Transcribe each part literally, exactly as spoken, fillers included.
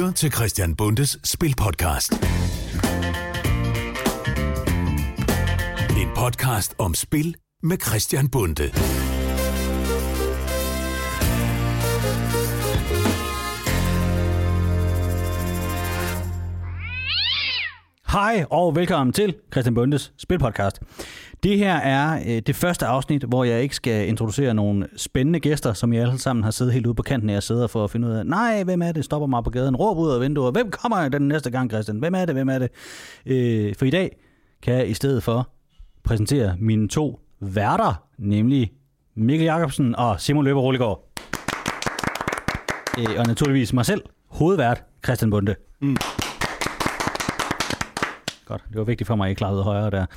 lytter til Christian Bundes Spilpodcast. En podcast om spil med Christian Bunde. Hej og velkommen til Christian Bundes Spilpodcast. Det her er øh, det første afsnit, hvor jeg ikke skal introducere nogle spændende gæster, som jeg alle sammen har siddet helt ude på kanten af at sidde for at finde ud af, nej, hvem er det, stopper mig på gaden, råb ud af vinduet, hvem kommer den næste gang, Christian, hvem er det, hvem er det? Øh, for i dag kan jeg i stedet for præsentere mine to værter, nemlig Mikkel Jacobsen og Simon Løber Rullegaard. Øh, og naturligvis mig selv, hovedvært Christian Bunde. Mm. Godt, det var vigtigt for mig, at I klarede højere der.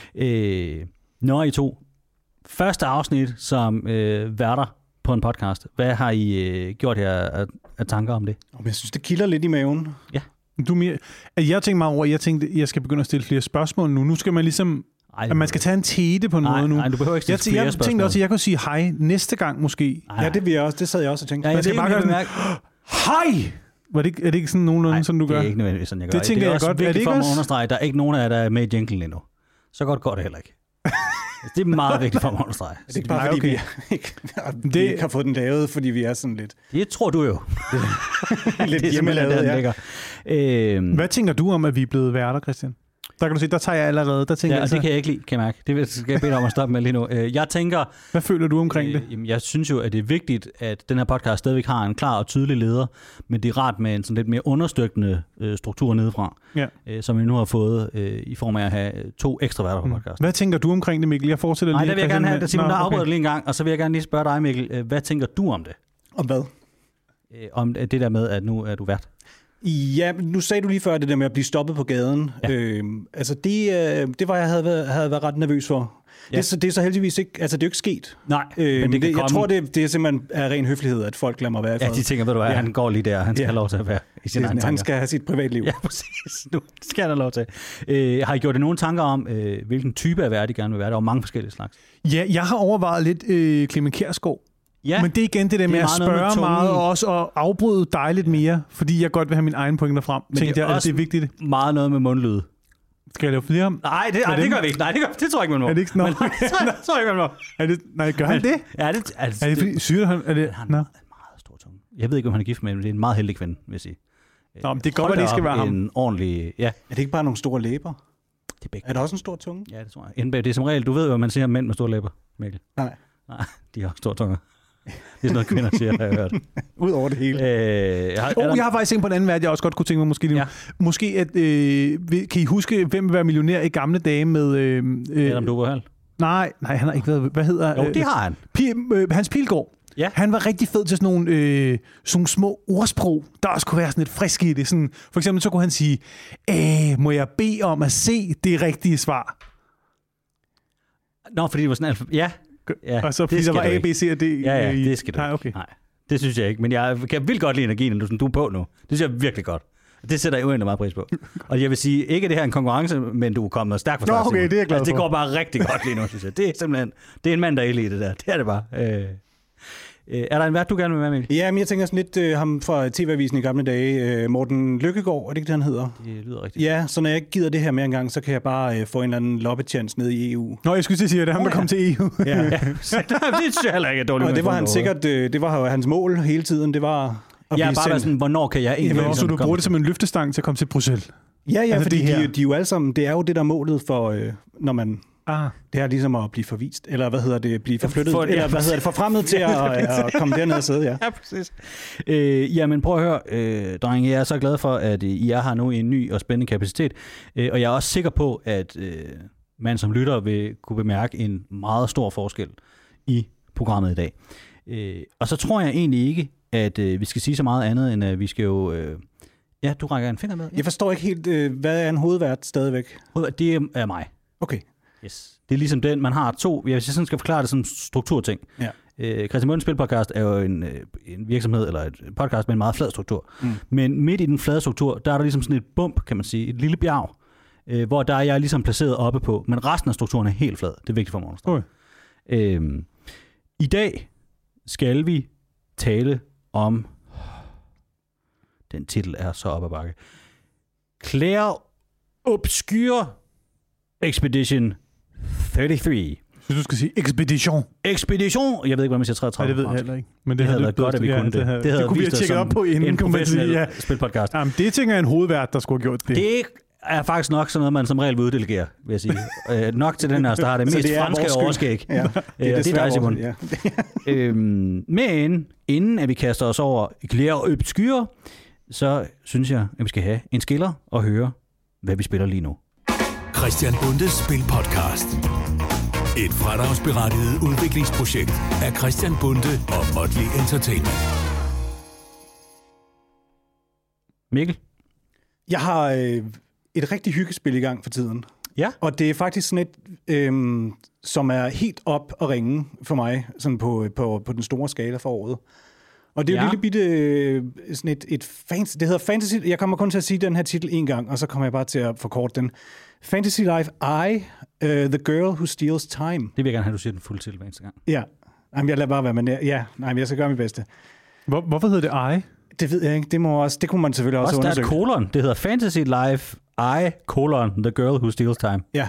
Øh, når I to første afsnit som øh, værter på en podcast, hvad har I øh, gjort jer af, af tanker om det? Jeg synes, det kilder lidt i maven. Ja. Du, jeg tænkte meget over, jeg tænkte, jeg skal begynde at stille flere spørgsmål nu. Nu skal man ligesom, ej, at man skal tage en tete på noget nu. Nej, du behøver ikke stille jeg, flere jeg spørgsmål. Jeg tænkte også, at jeg kunne sige hej næste gang måske. Ej, ja, det vil jeg også. Det sad jeg også og tænkte. Ja, jeg skal bare gøre sådan, hej! Var det, er det ikke sådan nogenlunde, nej, sådan du gør? det er ikke nødvendigvis sådan, jeg gør. Det tænker det er jeg også godt. vigtigt er det for mig også? at understrege, at der er ikke nogen af jer, der er med i jinglen endnu. Så godt går det heller ikke. Det er meget vigtigt for mig at understrege. Det er ikke bare, nej, fordi okay. vi, ikke, vi det... ikke har fået den lavet, fordi vi er sådan lidt... Det tror du jo. lidt hjemmelavet, ja. Øhm... Hvad tænker du om, at vi er blevet værter, Christian? Der kan du se, der tager jeg allerede. Der tænker ja, og jeg, det kan jeg ikke lide, kan jeg mærke. Det skal jeg bede dig om at stoppe med lige nu. Jeg tænker... Hvad føler du omkring øh, det? Jamen, jeg synes jo, at det er vigtigt, at den her podcast stadigvæk har en klar og tydelig leder, men det er rart med en sådan lidt mere understøttende øh, struktur nedefra, ja. øh, som vi nu har fået øh, i form af at have to ekstra værter på podcasten. Hvad tænker du omkring det, Mikkel? Jeg fortsætter Nej, lige. Nej, det vil jeg gerne have. Der Simon, der okay. afbryder lige en gang, og så vil jeg gerne lige spørge dig, Mikkel. Hvad tænker du om det? Om hvad? Øh, om det der med, at nu er du vært. Ja, nu sagde du lige før det der med at blive stoppet på gaden. Ja. Øhm, altså det, øh, det var jeg havde været, havde været ret nervøs for. Ja. Det, er så, det er så heldigvis ikke, altså det er jo ikke sket. Nej, øhm, men det kan det, komme. Jeg tror, det, det er simpelthen af ren høflighed, at folk lader mig være i fred. Ja, de tænker, ved du hvad, ja. Han går lige der, han skal ja. have lov til at være i sin egen tanker. Han skal have sit privatliv. Ja, præcis. Nu skal han have lov til. Øh, har I gjort det nogle tanker om, øh, hvilken type af vært I gerne vil være? Der er jo mange forskellige slags. Ja, jeg har overvejet lidt øh, Clement Kjærsgaard. Ja, men det er igen det der med at spørge meget, meget og også at afbryde dig lidt mere, fordi jeg godt vil have mine egne pointer frem. Men det er, jeg, også det er vigtigt. meget noget med mundlyd. Skal jeg lave flere? Nej, det, ej, det gør vi ikke. Nej, det, gør, det tror jeg ikke, man må. Er det ikke sådan noget? Det tror jeg ikke, man må. Er det, nej, gør han det? Ja, det, altså, er det fordi syger han? Er det, han har en meget, meget stor tunge. Jeg ved ikke, om han er gift med, men det er en meget heldig kvinde, vil jeg sige. Nå, men det går, at det skal være ham. En ordentlig, ja. Er det ikke bare nogle store læber? Det er, begge. Er der også en stor tunge? Ja, det tror jeg. Det er som regel, du ved jo, hvad man siger om mænd med store læber, Mikkel. Nej. Nej, de har store tunger. Det er sådan noget, kvinder siger, har jeg hørt. Udover det hele. Øh, jeg, har, oh, der... jeg har faktisk tænkt på en anden værd, jeg også godt kunne tænke mig måske lige nu. Ja. Måske, at, øh, kan I huske, hvem vil være millionær i gamle dage med... Øh, øh, Adam Duberhal? Nej, nej, han har ikke været... Hvad hedder... Jo, det har han. P- øh, Hans Pilgaard. Ja. Han var rigtig fed til sådan nogle, øh, sådan nogle små ordsprog, der også kunne være sådan lidt friske i det. Sådan, for eksempel så kunne han sige, Æh, må jeg bede om at se det rigtige svar? Nå, fordi det var sådan alfa... Ja. Ja, og så fordi der var A, B, C og D. Ja, ja, det skal du Nej, okay. Nej, det synes jeg ikke. Men jeg kan vildt godt lide energien, når du, du er på nu. Det synes jeg virkelig godt. Det sætter jeg uendelig meget pris på. Og jeg vil sige, ikke at det her er en konkurrence, men du er kommet stærkt for start. Nå, okay, det er jeg glad altså, for. det går bare rigtig godt lige nu, synes jeg. Det er simpelthen... Det er en mand, der er i det der. Det er det bare. Øh, øh, er der en vært, du gerne vil være med? Ja, men jeg tænker sådan lidt øh, ham fra T V-avisen i gamle dage. Øh, Morten Lykkegaard, er det ikke det, han hedder? Det lyder rigtigt. Ja, så når jeg ikke gider det her mere engang, så kan jeg bare øh, få en eller anden loppetjans ned i E U. Nå, jeg skulle sige, at det er ham, oh, der kom ja. til E U. Ja, ja. det synes jeg heller ikke er dårligt. Og det var han sikkert, øh, det var jo hans mål hele tiden, det var... Ja, bare sådan, hvornår kan jeg egentlig... Ja, så du bruger det som en løftestang til at komme til Bruxelles? Ja, ja, altså fordi de, de, de er jo alle sammen, det er jo det der målet for, øh, når man... Ah. Det er ligesom at blive forvist, eller hvad hedder det, blive forflyttet, for, eller hvad hedder det, forfremmet til at, at komme derned og sidde, ja. Ja, præcis. Øh, jamen prøv at høre, øh, drenge, jeg er så glad for, at I er her nu i en ny og spændende kapacitet, øh, og jeg er også sikker på, at øh, man som lytter vil kunne bemærke en meget stor forskel i programmet i dag. Øh, og så tror jeg egentlig ikke, at øh, vi skal sige så meget andet, end at vi skal jo... Øh, ja, du rækker en finger med. Ja. Jeg forstår ikke helt, øh, hvad er en hovedvært stadigvæk? Det er mig. Okay. Yes. Det er ligesom den, man har to, hvis jeg sådan skal forklare det som strukturting. Ja. Øh, Christian Bundes Spilpodcast er jo en, en virksomhed, eller et podcast med en meget flad struktur. Mm. Men midt i den flade struktur, der er der ligesom sådan et bump, kan man sige, et lille bjerg, øh, hvor der er jeg ligesom placeret oppe på, men resten af strukturen er helt flad. Det er vigtigt for mig. Okay. Øh, I dag skal vi tale om Den titel er så op ad bakke. Claire Obscure Expedition treogtredive. Jeg synes, du skal sige Expedition. Expedition! Jeg ved ikke, hvordan man siger treogtredive. Nej, det ved jeg heller ikke. Men det, det havde havde været godt, at vi ja, kunne det. Det, havde, det, havde det kunne vi have tjekket op på inden. En professionel ja. spilpodcast. Jamen, det tænker jeg en hovedvært, der skulle have gjort det. Det er faktisk nok sådan noget, man som regel vil uddelegere, vil jeg sige. øh, nok til den her, der har det mest det franske overskæg. Ja, det er, det er dig, Simon. Ja. øhm, men inden at vi kaster os over Claire Obscure, så synes jeg, at vi skal have en skiller og høre, hvad vi spiller lige nu. Christian Bundes Spilpodcast. Et fradragsberettiget udviklingsprojekt af Christian Bunde og Motley Entertainment. Mikkel? Jeg har øh, et rigtig hyggespil i gang for tiden. Ja. Og det er faktisk sådan et, øh, som er helt op at ringe for mig, sådan på, på, på den store skala for året. Og det er jo ja. lille bitte, øh, sådan et, et fantasy, det hedder Fantasy, jeg kommer kun til at sige den her titel en gang, og så kommer jeg bare til at forkorte den. Fantasy Life I, uh, The Girl Who Steals Time. Det vil jeg gerne have, du siger den fulde titel hver eneste gang. Ja, jamen, jeg lader bare være med det. Ja, nej, men jeg skal gøre mit bedste. Hvor, hvorfor hedder det I? Det ved jeg ikke. Det, må også, det kunne man selvfølgelig også, også undersøge. Også der er et kolon. Det hedder Fantasy Life I, kolon, The Girl Who Steals Time. Ja.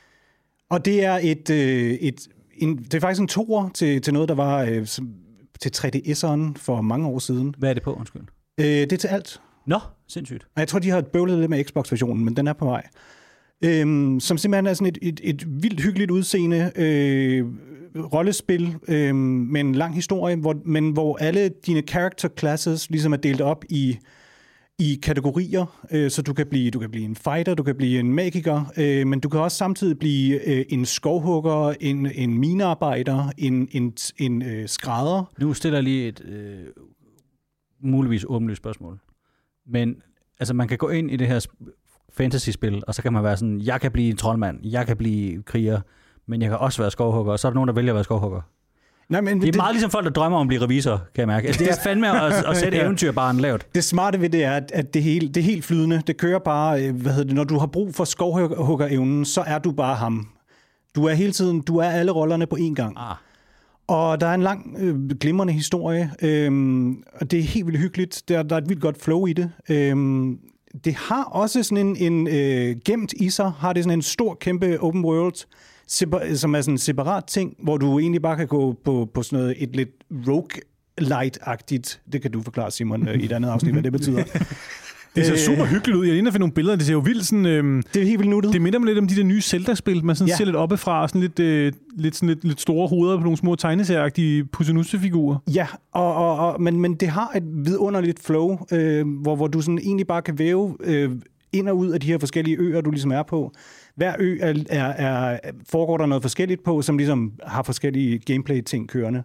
Og det er et, øh, et en, det er faktisk en toer til, til noget, der var øh, som, til tre D S'eren for mange år siden. Hvad er det på, undskyld? Øh, det er til alt. Nå, sindssygt. Og jeg tror, de har bøvlet lidt med Xbox-versionen, men den er på vej. Øhm, som simpelthen er sådan et, et, et vildt hyggeligt udseende øh, rollespil øh, med en lang historie, hvor, men hvor alle dine character classes ligesom er delt op i, i kategorier, øh, så du kan, blive, du kan blive en fighter, du kan blive en magiker, øh, men du kan også samtidig blive øh, en skovhugger, en, en minearbejder, en, en, en øh, skrædder. Nu stiller jeg lige et øh, muligvis åbenlyst spørgsmål. Men altså, man kan gå ind i det her fantasy-spil, og så kan man være sådan, jeg kan blive en troldmand, jeg kan blive kriger, men jeg kan også være skovhugger, og så er der nogen, der vælger at være skovhugger. Nej, men det er det, meget ligesom folk, der drømmer om at blive revisor, kan jeg mærke. Altså, det er fandme at, at sætte eventyrbaren lavt. Det smarte ved det er, at det, hele, det er helt flydende. Det kører bare, hvad hedder det, når du har brug for skovhuggerevnen, så er du bare ham. Du er hele tiden, du er alle rollerne på én gang. Ah. Og der er en lang, øh, glimrende historie, øhm, og det er helt vildt hyggeligt. Der, der er et vildt godt flow i det. Øhm, det har også sådan en, en øh, gemt i sig, har det sådan en stor, kæmpe open world, separ- som er sådan en separat ting, hvor du egentlig bare kan gå på, på sådan noget, et lidt roguelite-agtigt, det kan du forklare, Simon, øh, i et andet afsnit, hvad det betyder. Det ser super hyggeligt ud. Jeg er inde og finde nogle billeder. Det ser jo vildt sådan... Øhm, det er helt vildt nuttet. Det minder mig lidt om de der nye Zelda-spil. Man sådan ja. ser lidt oppefra, sådan lidt, øh, lidt, sådan lidt, lidt store hoveder på nogle små tegneserieagtige pussenusefigurer. Ja, og, og, og, men, men det har et vidunderligt flow, øh, hvor, hvor du sådan egentlig bare kan væve øh, ind og ud af de her forskellige øer, du ligesom er på. Hver ø er, er, er, foregår der noget forskelligt på, som ligesom har forskellige gameplay-ting kørende.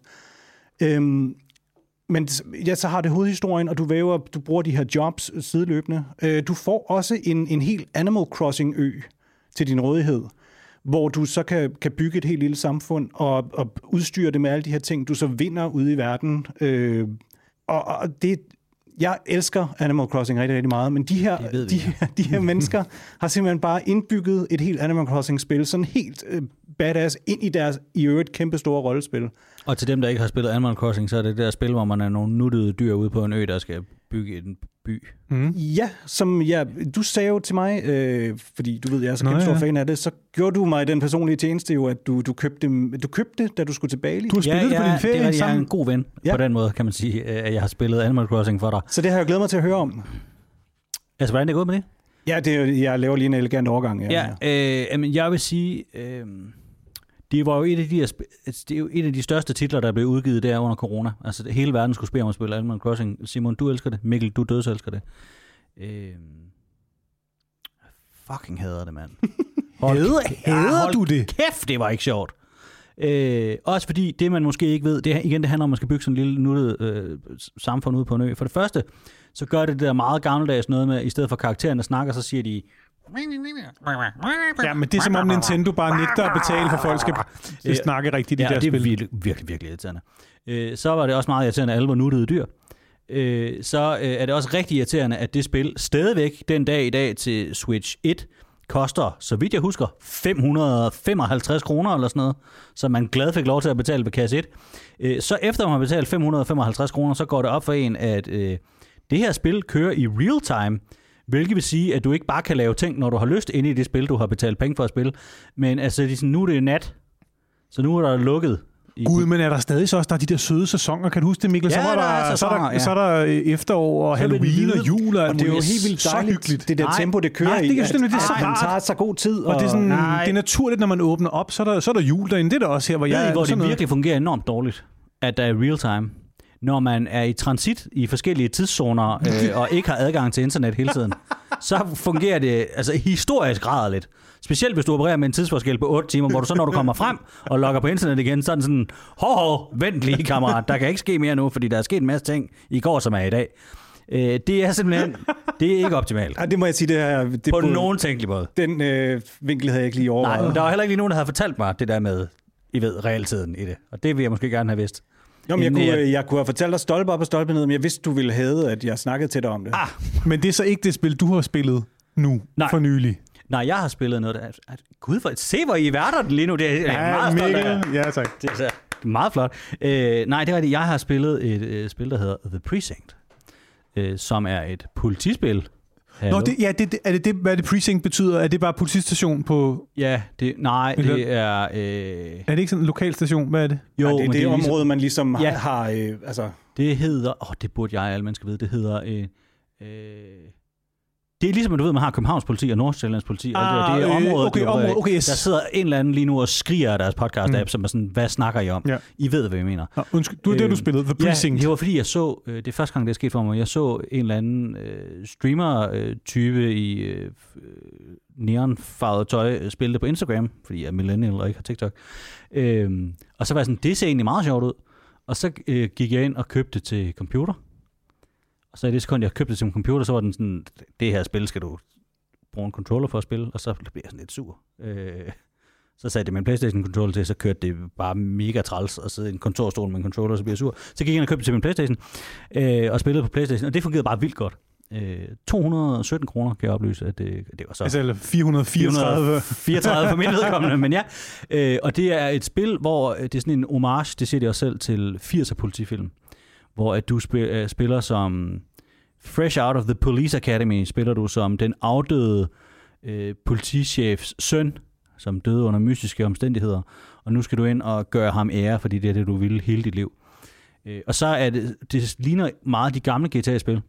Øhm, Men ja, så har det hovedhistorien, og du væver, du bruger de her jobs sideløbende. Du får også en, en helt Animal Crossing-ø til din rådighed, hvor du så kan, kan bygge et helt lille samfund og, og udstyre det med alle de her ting, du så vinder ude i verden. Øh, og, og det, jeg elsker Animal Crossing rigtig, rigtig meget, men de her, vi, de, ja. de her mennesker har simpelthen bare indbygget et helt Animal Crossing-spil, sådan helt øh, badass, ind i deres i øvrigt kæmpe store rollespil. Og til dem, der ikke har spillet Animal Crossing, så er det det der spil, hvor man er nogle nuttede dyr ude på en ø, der skal bygge en by. Mm. Ja, som ja, du sagde jo til mig, øh, fordi du ved, jeg er så kæmpe stor ja. fan af det, så gjorde du mig den personlige tjeneste jo, at du, du, købte, du købte da du skulle til Bali. Du har spillet ja, det på ja, din ferie det er, sammen. Jeg er en god ven ja. på den måde, kan man sige, at jeg har spillet Animal Crossing for dig. Så det har jeg glædet mig til at høre om. Altså, hvordan er det gået med det? Ja, det, jeg laver lige en elegant overgang. Ja, ja øh, jeg vil sige... Øh, Det var jo et af, de, det er jo et af de største titler, der blev udgivet der under corona. Altså, hele verden skulle spille om at spille Animal Crossing. Simon, du elsker det. Mikkel, du dødselsker det. Øh... Fucking hader det, mand. Hader, hader ja, du det? Kæft, det var ikke sjovt. Øh, også fordi det, man måske ikke ved, det er, igen, det handler om, at man skal bygge sådan en lille nuttet øh, samfund ude på en ø. For det første, så gør det det der meget gammeldags noget med, i stedet for karaktererne snakker, så siger de... Ja, men det er som om Nintendo bare nægter at betale for, folk skal ja, snakke rigtigt i ja, de der det er spil. virkelig, virkelig, virkelig irriterende. Øh, så var det også meget irriterende, at alle var nuttede dyr. Øh, så øh, er det også rigtig irriterende, at det spil stadigvæk den dag i dag til Switch et koster, så vidt jeg husker, fem hundrede og femoghalvtreds kroner eller sådan noget, så man glad fik lov til at betale ved kasse et. Øh, så efter man har betalt fem hundrede og femoghalvtreds kroner, så går det op for en, at øh, det her spil kører i real time, hvilket vil sige, at du ikke bare kan lave ting, når du har lyst inde i det spil, du har betalt penge for at spille. Men altså, det er sådan, nu er det nat, så nu er der lukket. Gud, men er der stadig så også, der er de der søde sæsoner? Kan du huske det, Mikkel? Ja, så, var der, der er så, er der, ja. så er der efterår og så Halloween og jul. Og, og det er jo helt vildt dejligt, det der nej, tempo, det kører nej, det er i. jo sådan, det er så han rart. tager så god tid. Og, og det, er sådan, nej. det er naturligt, når man åbner op, så er der, så er der jul derinde. Det er der også her, hvor jeg ved I, hvor er. det Noget. virkelig fungerer enormt dårligt, at der er real time. Når man er i transit i forskellige tidszoner øh, og ikke har adgang til internet hele tiden, så fungerer det altså historisk gradeligt. Specielt hvis du opererer med en tidsforskel på otte timer, hvor du så, når du kommer frem og logger på internet igen, så er den sådan, hov, hov, vent lige, kammerat, der kan ikke ske mere nu, fordi der er sket en masse ting i går, som er i dag. Øh, det er simpelthen, det er ikke optimalt. Ja, det må jeg sige, det er... Det på både, nogen tænkelig måde. Den øh, vinkel havde jeg ikke lige overvejet. Nej, men der var heller ikke lige nogen, der havde fortalt mig det der med, I ved, realtiden i det. Og det vil jeg måske gerne have vidst. Jo, men jeg, Inden kunne, jeg- jeg kunne have fortalt dig stolpe op og stolpe ned, men jeg vidste, du ville have, at jeg snakkede til dig om det. Ah, Men det er så ikke det spil, du har spillet nu, Nej. for nylig. nej, jeg har spillet noget, der... Gud, for, se hvor I er værter lige nu. Det er, jeg er meget stolt af. Mikkel. Ja, tak. Det er så- meget flot. Øh, nej, det er rigtigt. Jeg har spillet et øh, spil, der hedder The Precinct, øh, som er et politispil. Hallo? Nå, det, ja, det, det, er det det, hvad det precinct betyder? Er det bare politistation på... Ja, det, nej, Eller- det er... Øh, Er det ikke sådan en lokal station? Hvad er det? jo, Ja, det er men det, er område, ligesom, man ligesom Ja. har... har øh, altså, det hedder... Åh, oh, det burde jeg, alle mennesker vide. Det hedder... Øh, øh, det er ligesom, at du ved, man har Københavns politi og Nordsjællands politi. og Ah, det, det er øh, området, okay, de opererer i. område, okay, yes. Der sidder en eller anden lige nu og skriger af deres podcast-app, mm. som er sådan, hvad snakker I om? Ja. I ved, hvad jeg mener. Nå, undskyld, du er det, du spillede. The Precinct. Ja, det var fordi, jeg så, øh, det er første gang, det er sket for mig, jeg så en eller anden øh, streamer-type i øh, neonfarvet tøj øh, spille det på Instagram, fordi jeg er millennial og ikke har TikTok. Øh, og så var jeg sådan, det ser egentlig meget sjovt ud. Og så øh, gik jeg ind og købte det til computer. Og så i det sekund, jeg købte det til en computer, så var den sådan, det her spil skal du bruge en controller for at spille, og så blev jeg sådan lidt sur. Øh, så satte jeg min PlayStation-controller til, så kørte det bare mega træls at sidde i en kontorstol med en controller, så bliver jeg sur. Så gik jeg ind og købte det til min PlayStation, øh, og spillede på PlayStation, og det fungerede bare vildt godt. Øh, to hundrede og sytten kroner kan jeg oplyse, at det, det var så... Altså, eller fire hundrede og fireogtredive. fire hundrede og fireogtredive for mit vedkommende, men ja. Øh, og det er et spil, hvor det er sådan en homage, det siger de også selv, til firser politifilm, hvor at du spil, spiller som... Fresh out of the Police Academy spiller du som den afdøde øh, politichefs søn, som døde under mystiske omstændigheder, og nu skal du ind og gøre ham ære, fordi det er det, du ville hele dit liv. Øh, og så er det, det ligner meget de gamle G T A-spil,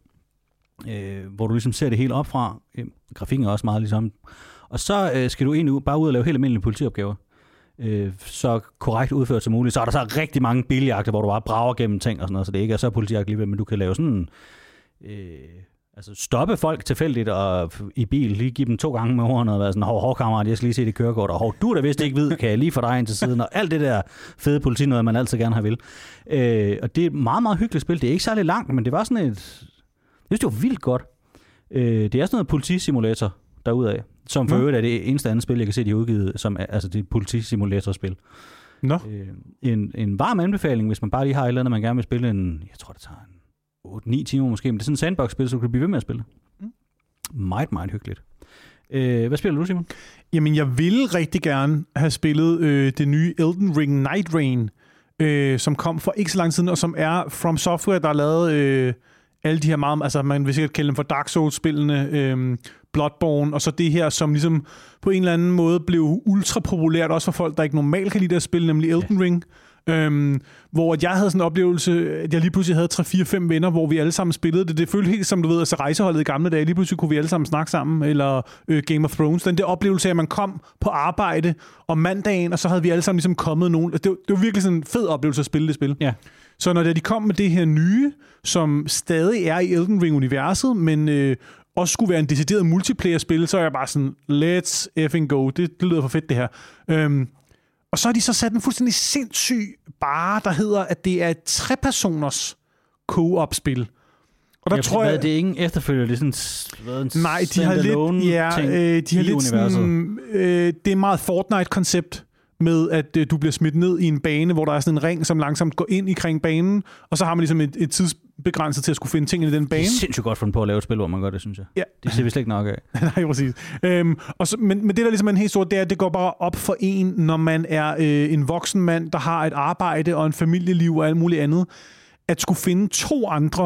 øh, hvor du ligesom ser det helt op fra. Øh, grafikken er også meget ligesom. Og så øh, skal du egentlig bare ud og lave helt almindelige politiopgaver. Øh, så korrekt udført som muligt. Så er der så rigtig mange biljagter, hvor du bare brager gennem ting og sådan noget, så det ikke er så politijagt alligevel, men du kan lave sådan... Øh, altså stoppe folk tilfældigt og i bil, lige give dem to gange med hornet og være sådan, hov, hov, kammerat, jeg skal lige se det kørekort, og hov, du der vist ikke ved, kan jeg lige få dig ind til siden, og alt det der fede politi, noget man altid gerne har vil. Øh, og det er et meget, meget hyggeligt spil. Det er ikke særlig langt, men det var sådan et... Jeg synes, det var vildt godt. Øh, det er sådan noget politisimulator derudaf, som for øvrigt er det eneste andet spil, jeg kan se, de har udgivet, som er, altså det er et politisimulatorspil. Nå. Øh, en, en varm anbefaling, hvis man bare lige har et eller andet, man gerne vil spille en, jeg tror, det tager en otte ni timer måske, men det er sådan en sandbox-spil, så du kan blive ved med at spille. Mm. Meget, meget hyggeligt. Øh, hvad spiller du, Simon? Jamen, jeg ville rigtig gerne have spillet øh, det nye Elden Ring Night Rain, øh, som kom for ikke så lang tid siden, og som er From Software, der har lavet øh, alle de her meget, altså man vil sikkert kalde dem for Dark Souls-spillene, øh, Bloodborne, og så det her, som ligesom på en eller anden måde blev ultra populært, også for folk, der ikke normalt kan lide at spille, nemlig Elden ja. Ring. Øhm, hvor jeg havde sådan en oplevelse, at jeg lige pludselig havde tre fire fem venner, hvor vi alle sammen spillede det. Det føltes helt som, du ved, altså rejseholdet i gamle dage. Lige pludselig kunne vi alle sammen snakke sammen, eller øh, Game of Thrones. Den der oplevelse af, at man kom på arbejde om mandagen, og så havde vi alle sammen ligesom kommet nogen. Det, det var virkelig sådan en fed oplevelse at spille det spil. Ja. Så når de kom med det her nye, som stadig er i Elden Ring-universet, men øh, også skulle være en decideret multiplayer-spil, så er jeg bare sådan, let's effing go. Det, det lyder for fedt, det her. Øhm, Og så har de så sat en fuldstændig sindssyg bare, der hedder, at det er et trepersoners co-op-spil. Og der ja, tror hvad, jeg... det er ingen efterfølger, det er sådan hvad, en Nej, de har lidt... Ja, ting øh, de har lidt universet. sådan... Øh, det er meget Fortnite-koncept med, at øh, du bliver smidt ned i en bane, hvor der er sådan en ring, som langsomt går ind i kring banen, og så har man ligesom et, et tidsbegrænset til at skulle finde ting i den bane. Det er sindssygt godt fundet på at lave et spil, hvor man gør det, synes jeg. Ja. Det ser vi slet ikke nok af. Nej, præcis. Øhm, og så, men, men det, der ligesom er en helt stor, det er, at det går bare op for en, når man er øh, en voksen mand, der har et arbejde og en familieliv og alt muligt andet, at skulle finde to andre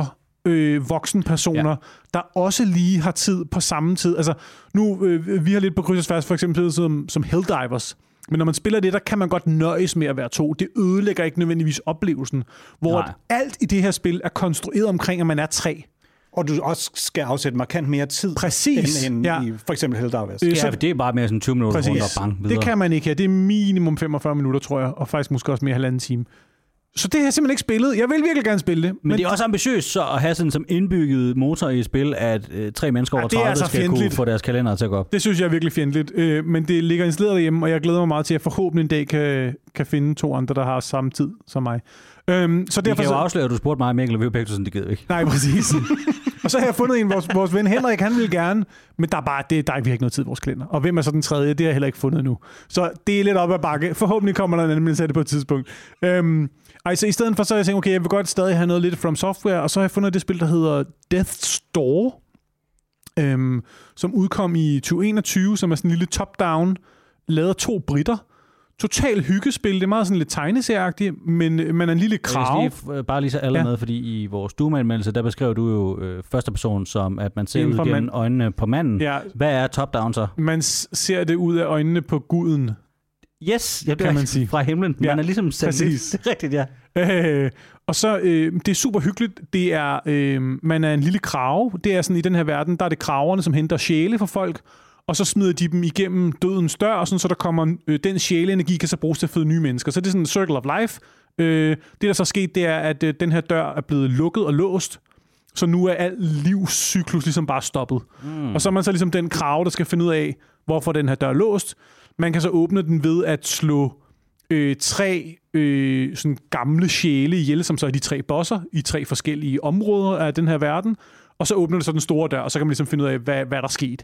øh, voksenpersoner, ja. der også lige har tid på samme tid. Altså, nu, øh, vi har lidt på kryds og tværs, for eksempel som, som Helldivers. Men når man spiller det, der kan man godt nøjes med at være to. Det ødelægger ikke nødvendigvis oplevelsen. Hvor alt i det her spil er konstrueret omkring, at man er tre. Og du også skal afsætte markant mere tid. Præcis. End, end ja. i for eksempel Helldivers. Øh, ja, det er bare mere sådan tyve minutter rundt og bang videre. Det kan man ikke her. Det er minimum femogfyrre minutter, tror jeg. Og faktisk måske også mere halvanden time. Så det har jeg simpelthen ikke spillet. Jeg vil virkelig gerne spille det. Men, men det er også ambitiøst så at have sådan som indbygget motor i et spil, at øh, tre mennesker over tredive altså skal fjendtligt. Kunne få deres kalender til at gå op. Det synes jeg er virkelig fjendtligt. Øh, men det ligger installeret derhjemme, og jeg glæder mig meget til, at forhåbentlig en dag kan, kan finde to andre, der har samme tid som mig. Øhm, så derfor vi kan jo så... afsløre, at du spurgte mig, Mikkel, og vi var begge sådan, det gider ikke. Nej, præcis. Og så har jeg fundet en, vores, vores ven Henrik, han vil gerne, men der er bare, det, der er ikke noget tid i vores kalender. Og hvem er så den tredje? Det har jeg heller ikke fundet nu. Så det er lidt op ad bakke. Forhåbentlig kommer der en anmeldelse af det på et tidspunkt. Øhm, altså i stedet for, så har jeg tænkt, okay, jeg vil godt stadig have noget lidt From Software, og så har jeg fundet det spil, der hedder Death's Door, øhm, som udkom i tyve enogtyve, som er sådan en lille top-down, lavet af to britter. Total hyggespil. Det er meget sådan lidt tegneserieagtigt, men man er en lille krav. Jeg skal lige, bare lige så alle ja. med, fordi i vores Doom-anmeldelse, der beskrev du jo øh, første person som, at man ser ud gennem man... øjnene på manden. Ja. Hvad er top-down så? Man ser det ud af øjnene på guden. Yes, jeg kan man sige. Fra himlen. Ja. Man er ligesom sendt. Det er rigtigt, ja. Øh, og så, øh, det er super hyggeligt. Det er, øh, man er en lille krave. Det er sådan, i den her verden, der er det kraverne, som henter sjæle for folk, og så smider de dem igennem dødens dør, og sådan, så der kommer øh, den sjæleenergi kan så bruges til at føde nye mennesker. Så det er sådan en circle of life. Øh, det, der så er sket, det er, at øh, den her dør er blevet lukket og låst, så nu er al livscyklus ligesom bare stoppet. Mm. Og så er man så ligesom den krave, der skal finde ud af, hvorfor den her dør er låst. Man kan så åbne den ved at slå øh, tre øh, sådan gamle sjæle ihjel, som så er de tre bosser i tre forskellige områder af den her verden. Og så åbner det så den store dør, og så kan man ligesom finde ud af, hvad, hvad der er sket.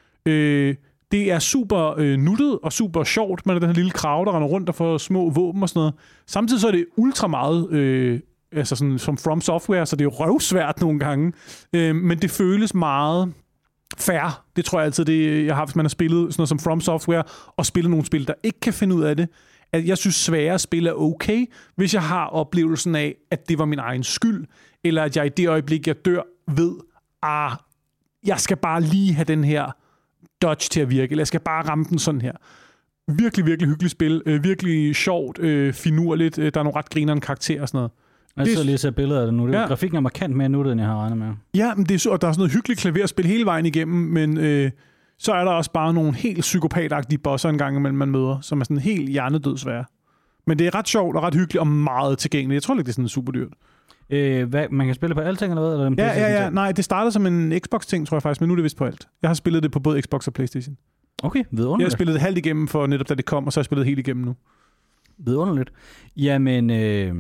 Øh, det er super øh, nuttet og super sjovt. Man er den her lille krave, der render rundt og får små våben og sådan noget. Samtidig så er det ultra meget, øh, altså sådan som From Software, så det er røvsvært nogle gange. Øh, men det føles meget fair. Det tror jeg altid, det jeg har, hvis man har spillet sådan noget som From Software, og spillet nogle spil, der ikke kan finde ud af det. At jeg synes, svære spil er okay, hvis jeg har oplevelsen af, at det var min egen skyld, eller at jeg i det øjeblik, jeg dør, ved, ah, jeg skal bare lige have den her dodge til at virke, eller jeg skal bare ramme den sådan her. Virkelig, virkelig hyggeligt spil. Øh, virkelig sjovt, øh, finurligt. Øh, der er nogle ret grinerende karakterer og sådan noget. Jeg det, så lige ser billeder af det nu. Det, ja. Grafikken er markant mere nuttet, end jeg har regnet med. Ja, men det er så, og der er sådan noget hyggeligt klaverspil hele vejen igennem, men øh, så er der også bare nogle helt psykopatagtige bosser en gang imellem, man møder, som er sådan helt hjernedød svære. Men det er ret sjovt og ret hyggeligt og meget tilgængeligt. Jeg tror ikke, det er sådan super dyrt. Øh, hvad, man kan spille på alting eller hvad? Eller en ja, ja, ja. Nej, det startede som en Xbox-ting, tror jeg faktisk, men nu er det vist på alt. Jeg har spillet det på både Xbox og PlayStation. Okay, vidunderligt. Jeg har spillet det halvt igennem for netop da det kom, og så har jeg spillet det helt igennem nu. Vidunderligt. Jamen, øh,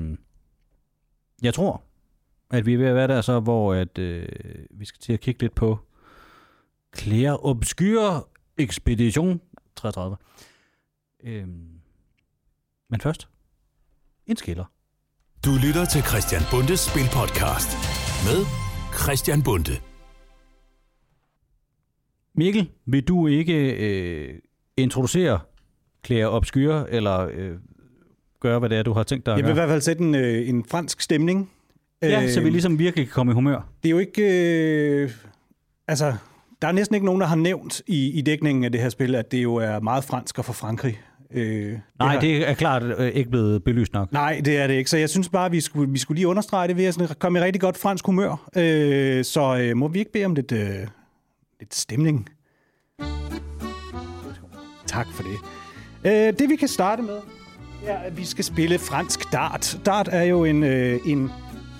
jeg tror, at vi er ved at være der så, hvor at, øh, vi skal til at kigge lidt på Clair Obscure Expedition treogtredive. Øh, men først, en skiller. Du lytter til Christian Bundes Spilpodcast med Christian Bunde. Mikkel, vil du ikke øh, introducere Clair Obscure, eller øh, gøre, hvad det er, du har tænkt dig at Jeg vil gøre? i hvert fald sætte en, øh, en fransk stemning. Ja, så vi ligesom virkelig kan komme i humør. Det er jo ikke... Øh, altså, der er næsten ikke nogen, der har nævnt i, i dækningen af det her spil, at det jo er meget fransk og fra Frankrig. Øh, Nej, det, det er klart øh, ikke blevet belyst nok. Nej, det er det ikke. Så jeg synes bare, at vi skulle, vi skulle lige understrege det ved at sådan komme i rigtig godt fransk humør. Øh, så øh, må vi ikke bede om lidt, øh, lidt stemning? Tak for det. Øh, det vi kan starte med, er, at vi skal spille fransk dart. Dart er jo en... Øh, en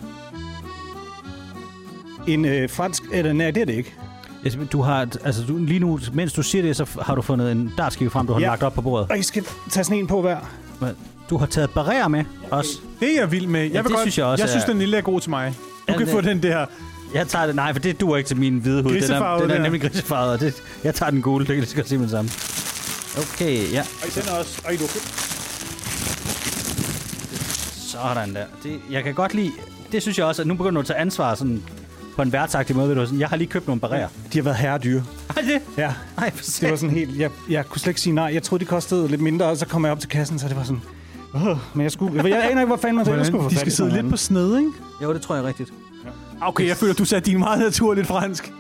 en øh, fransk... Eller nej, det er det ikke. Du har, altså du, lige nu, mens du siger det, så har du fundet en dartskive frem, du har ja. lagt op på bordet. Og I skal tage sådan en på hver. Du har taget barriere med også. Det er jeg vild med. Jeg, ja, vil godt, synes jeg, også jeg synes, den lille er god til mig. Du ja, kan det, få den der... Jeg tager det. Nej, for det duer ikke til min hvide hud. Den er, den er nemlig grisefarvet, og det, jeg tager den gule. Det kan jeg sige med det samme. Okay, ja. Og den er også... Ej, du okay. Sådan der. Det, jeg kan godt lide... Det synes jeg også, at nu begynder du at tage ansvar sådan... på en værtsagtig måde, ved du. Sådan, jeg har lige købt nogle barrierer. De har været herredyre. Har det? Ja. Ej, det var sådan helt... Jeg, jeg kunne slet ikke sige nej. Jeg troede, de kostede lidt mindre, og så kom jeg op til kassen, så det var sådan... Uh, men jeg skulle... Jeg aner ikke, hvor fanden man så ellers skulle få De fat skal i sidde sådan lidt på sned, ikke? Jo, det tror jeg er rigtigt. Okay, jeg føler, du satte din meget naturligt fransk.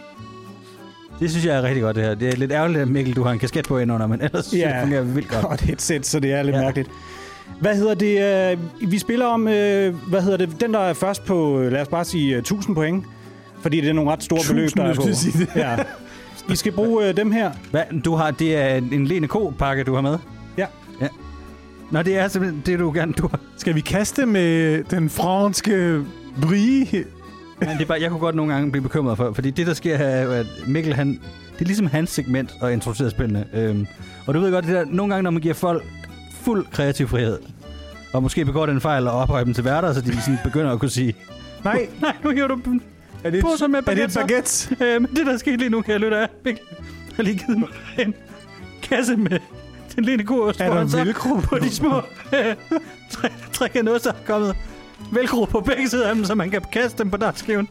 Det synes jeg er rigtig godt, det her. Det er lidt ærgerligt, Mikkel, du har en kasket på indenunder, men ellers synes jeg, det fungerer vildt godt. Og et headset, så det er lidt Ja. ja. mærkeligt. Hvad hedder det? Øh, vi spiller om, øh, hvad hedder det? Den, der er først på, lad os bare sige, uh, tusind point. Fordi det er nogle ret store beløb, der er på. Sige det. Ja. I skal bruge øh, dem her. Hvad, du har, det er en Lene K-pakke, du har med? Ja. ja. Nå, det er simpelthen det, du gerne... Du har. Skal vi kaste med den franske brie? Men det er bare, jeg kunne godt nogle gange blive bekymret for, fordi det, der sker her, er jo, at Mikkel, han, det er ligesom hans segment at introducere spillene. Øhm, og du ved godt, det der, nogle gange, når man giver folk fuld kreativ frihed, og måske begår den fejl og ophøjer dem til værter, så de sådan begynder at kunne sige, Nej. nej, nu hiver du dem. Er det, Poser med er det et baguettes. baguette? Øh, men det, der er sket lige nu, kan jeg lytte af. Mikkel har lige givet mig en kasse med den Lene K-ost, Er hvor der han så velcro på de små øh, tre, tre kanoster er kommet velcro på begge sider af dem, så man kan kaste dem på dartskiven.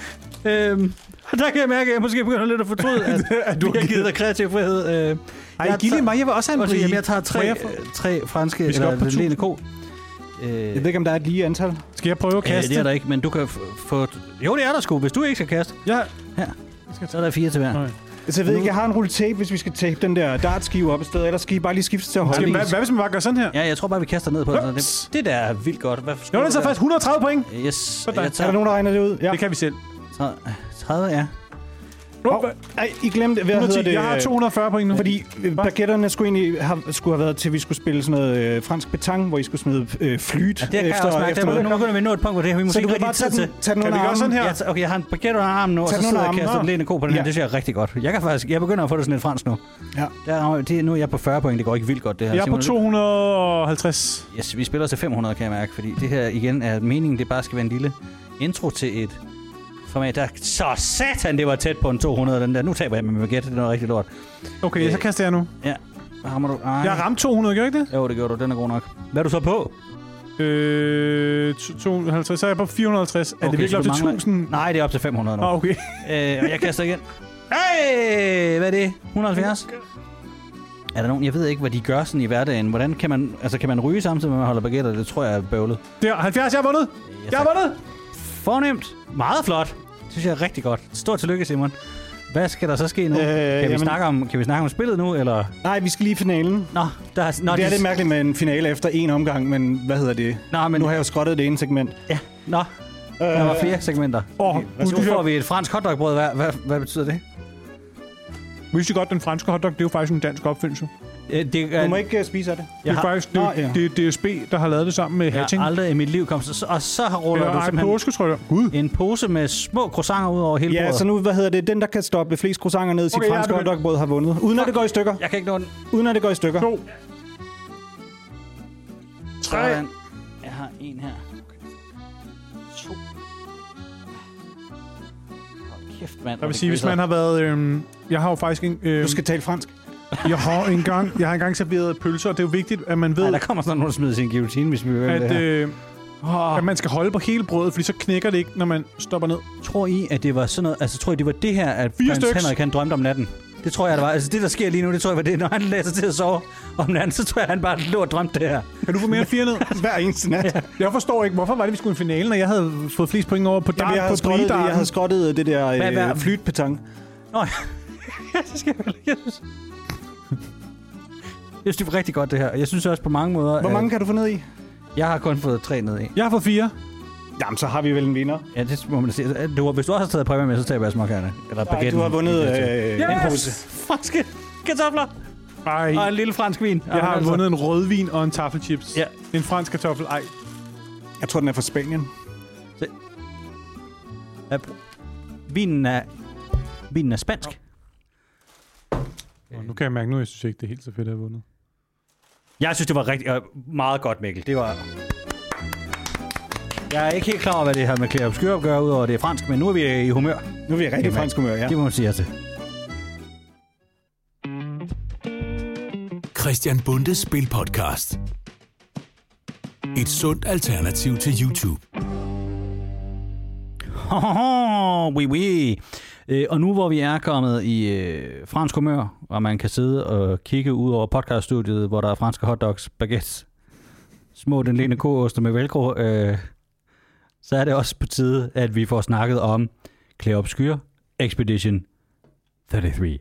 Øhm, og der kan jeg mærke, at jeg måske begynder lidt at fortryde, at, at du har givet dig kreativ frihed. Øh, Ej, giv lige mig, jeg vil også have en og så, brie. jamen, jeg tager tre, Må jeg få- øh, tre franske, Vi skal op eller på Lene K. Øh, Jeg ved ikke, om der er et lige antal. Skal jeg prøve at øh, kaste? det er der ikke, men du kan f- få... Jo, det er der sgu, hvis du ikke skal kaste. Ja. Her. Så er der fire til hver. Nej. Så jeg ved ikke, jeg har en rulle tape, hvis vi skal tape den der dartskive op et sted, ellers skal I bare lige skifte til at holde Skal, i. hvad, hvad hvis man bare gør sådan her? Ja, jeg tror bare, vi kaster ned på det. Ups. Det, det der er vildt godt. Hvad Jo, det er så fast et hundrede og tredive point. Yes. Sådan. Jeg Er der tager nogen, der regner det ud? Ja. Det kan vi selv. tredive, ja. Oh, ej, I glemte, hvad hedder det? Jeg har to hundrede og fyrre point nu. Fordi øh, baguetterne skulle egentlig have, skulle have været til, at vi skulle spille sådan noget øh, fransk petang, hvor I skulle smide øh, flyt Ja, det kan jeg også mærke. Der, nu begynder vi at nå et punkt, hvor det har vi Så måske du ikke kan bare rigtig tage tid den, til. tage den Kan under vi gøre armen. sådan her? Ja, t- okay, jeg har en baguette under armen nu, og Tag så den sidder jeg og under kaster armen. Lene K på den her. Ja. Det synes jeg er rigtig godt. Jeg kan faktisk, jeg begynder at få det sådan lidt fransk nu. Ja. Der er, det, nu er jeg på fyrre point, det går ikke vildt godt det her. Jeg er på Simon. to hundrede og halvtreds. Yes, vi spiller til fem hundrede, kan jeg mærke, fordi det her igen er meningen, det bare skal være en lille intro til et format. Der, så satan, det var tæt på en to hundrede, den der. Nu taber jeg med baguette, det er noget rigtig lort. Okay, Øh. så kaster jeg nu. Ja, hvad rammer du? Ej. Jeg har ramt to hundrede, gør ikke det? Jo, det gjorde du, den er god nok. Hvad er du så på? Øh, to hundrede og halvtreds, så er jeg på fire hundrede og halvtreds. Er Okay, det virkelig så op du til mangler- tusind? Nej, det er op til fem hundrede nu. Åh, okay. Øh, og jeg kaster igen. Hey, hvad er det? et hundrede og halvfjerds? Er der nogen, jeg ved ikke, hvad de gør sådan i hverdagen. Hvordan kan man, altså kan man ryge samtidig med, at man holder baguetter? Det tror jeg er bøvlet. Der, halvfjerds, jeg har vundet. Jeg har vundet. Fornemt. Meget flot. Det synes jeg er rigtig godt. Stort tillykke, Simon. Hvad skal der så ske nu? Øh, kan, vi jamen- snakke om, kan vi snakke om spillet nu, eller? Nej, vi skal lige i finalen. Nå, der er... Nå, Det er de- lidt mærkeligt med en finale efter en omgang, men hvad hedder det? Nå, men... Nu har jeg jo skrottet det ene segment. Ja, nå. Der var flere segmenter. Åh, Okay, nu Nu får vi et fransk hotdogbrød. Hvad, hvad, hvad betyder det? Vidste I godt, den franske hotdog, det er jo faktisk en dansk opfindelse. Øh, Det Du må ikke uh, spise af det. Det er har, faktisk det, Nå, ja. det er D S B, der har lavet det sammen med jeg Hatching. har aldrig i mit liv kommet... Så, og så har ruller Eller du ej, simpelthen påske, tror jeg. Gud. en pose med små croissanter ud over hele Ja, bordet. så nu, hvad hedder det? Den, der kan stoppe flest croissanter ned i sit Okay, jeg er franske begyndt. hotdogbrød, har vundet. Uden at det går i stykker. Jeg kan ikke nå den. Uden at det går i stykker. To. Tre. Sådan. Jeg har en her. To. Hold kæft, mand. Jeg vil sige, hvis man har været... Øhm, jeg har jo faktisk en... Øhm, Du skal tale fransk. jeg har engang, jeg har engang serveret pølser, og det er jo vigtigt, at man ved, Nej, der kommer sådan nogen, der smider sin guillotine, hvis vi vil at, det her. øh, Oh, at man skal holde på hele brødet, fordi så knækker det ikke, når man stopper ned. tror I, at det var sådan noget... Altså, tror I, det var det her, at Fire prins styks. Henrik han drømte om natten? Det tror jeg, det var. Altså, det, der sker lige nu, det tror jeg var det. Når han læser til at sove om natten, så tror jeg, han bare lå og drømte det her. Kan du få mere end fire ned? Hver eneste nat. Ja. Jeg forstår ikke, hvorfor var det, vi skulle i finalen, når jeg havde fået flest point over på Jamen, jeg, dart, havde på skrottet, brigedarten. jeg havde skrottet det der Hvad- hvad- øh, flytpetang. Nå, ja, det skal jeg vel ikke. Jeg synes, jeg synes, det var rigtig godt, det her. Jeg synes også på mange måder... Hvor at- mange kan du få ned i? Jeg har kun fået tre ned i. Jeg har fået fire. Jamen, så har vi vel en vinder. Ja, det må man sige. Du, hvis du også har taget præmie med, så taber jeg småkærne. Eller Nej, baguetten. du har vundet øh, Yes! en pose. Franske kartofler Ej, og en lille fransk vin. jeg har vundet en rødvin og en taffelchips. Ja. En fransk kartoffel. Ej, Jeg tror, den er fra Spanien. Ja, vinen er... Vinen er spansk. og nu kan jeg mærke nu, jeg synes ikke, det er helt så fedt, at jeg har vundet. Jeg synes, det var rigtig øh, meget godt, Mikkel. Det var... Jeg er ikke helt klar over, hvad det har med Claire Obscure at gøre, udover det er fransk, men nu er vi i humør. Nu er vi i rigtig Jamen, fransk humør, ja. Det må man sige til. Christian Bundes Spilpodcast. Et sundt alternativ til YouTube. oui, oui. Øh, og nu hvor vi er kommet i øh, fransk humør, og man kan sidde og kigge ud over podcaststudiet, hvor der er franske hotdogs, baguettes, små den lene ko-oster med velcro, øh, så er det også på tide, at vi får snakket om Clair Obscur Expedition treogtredive.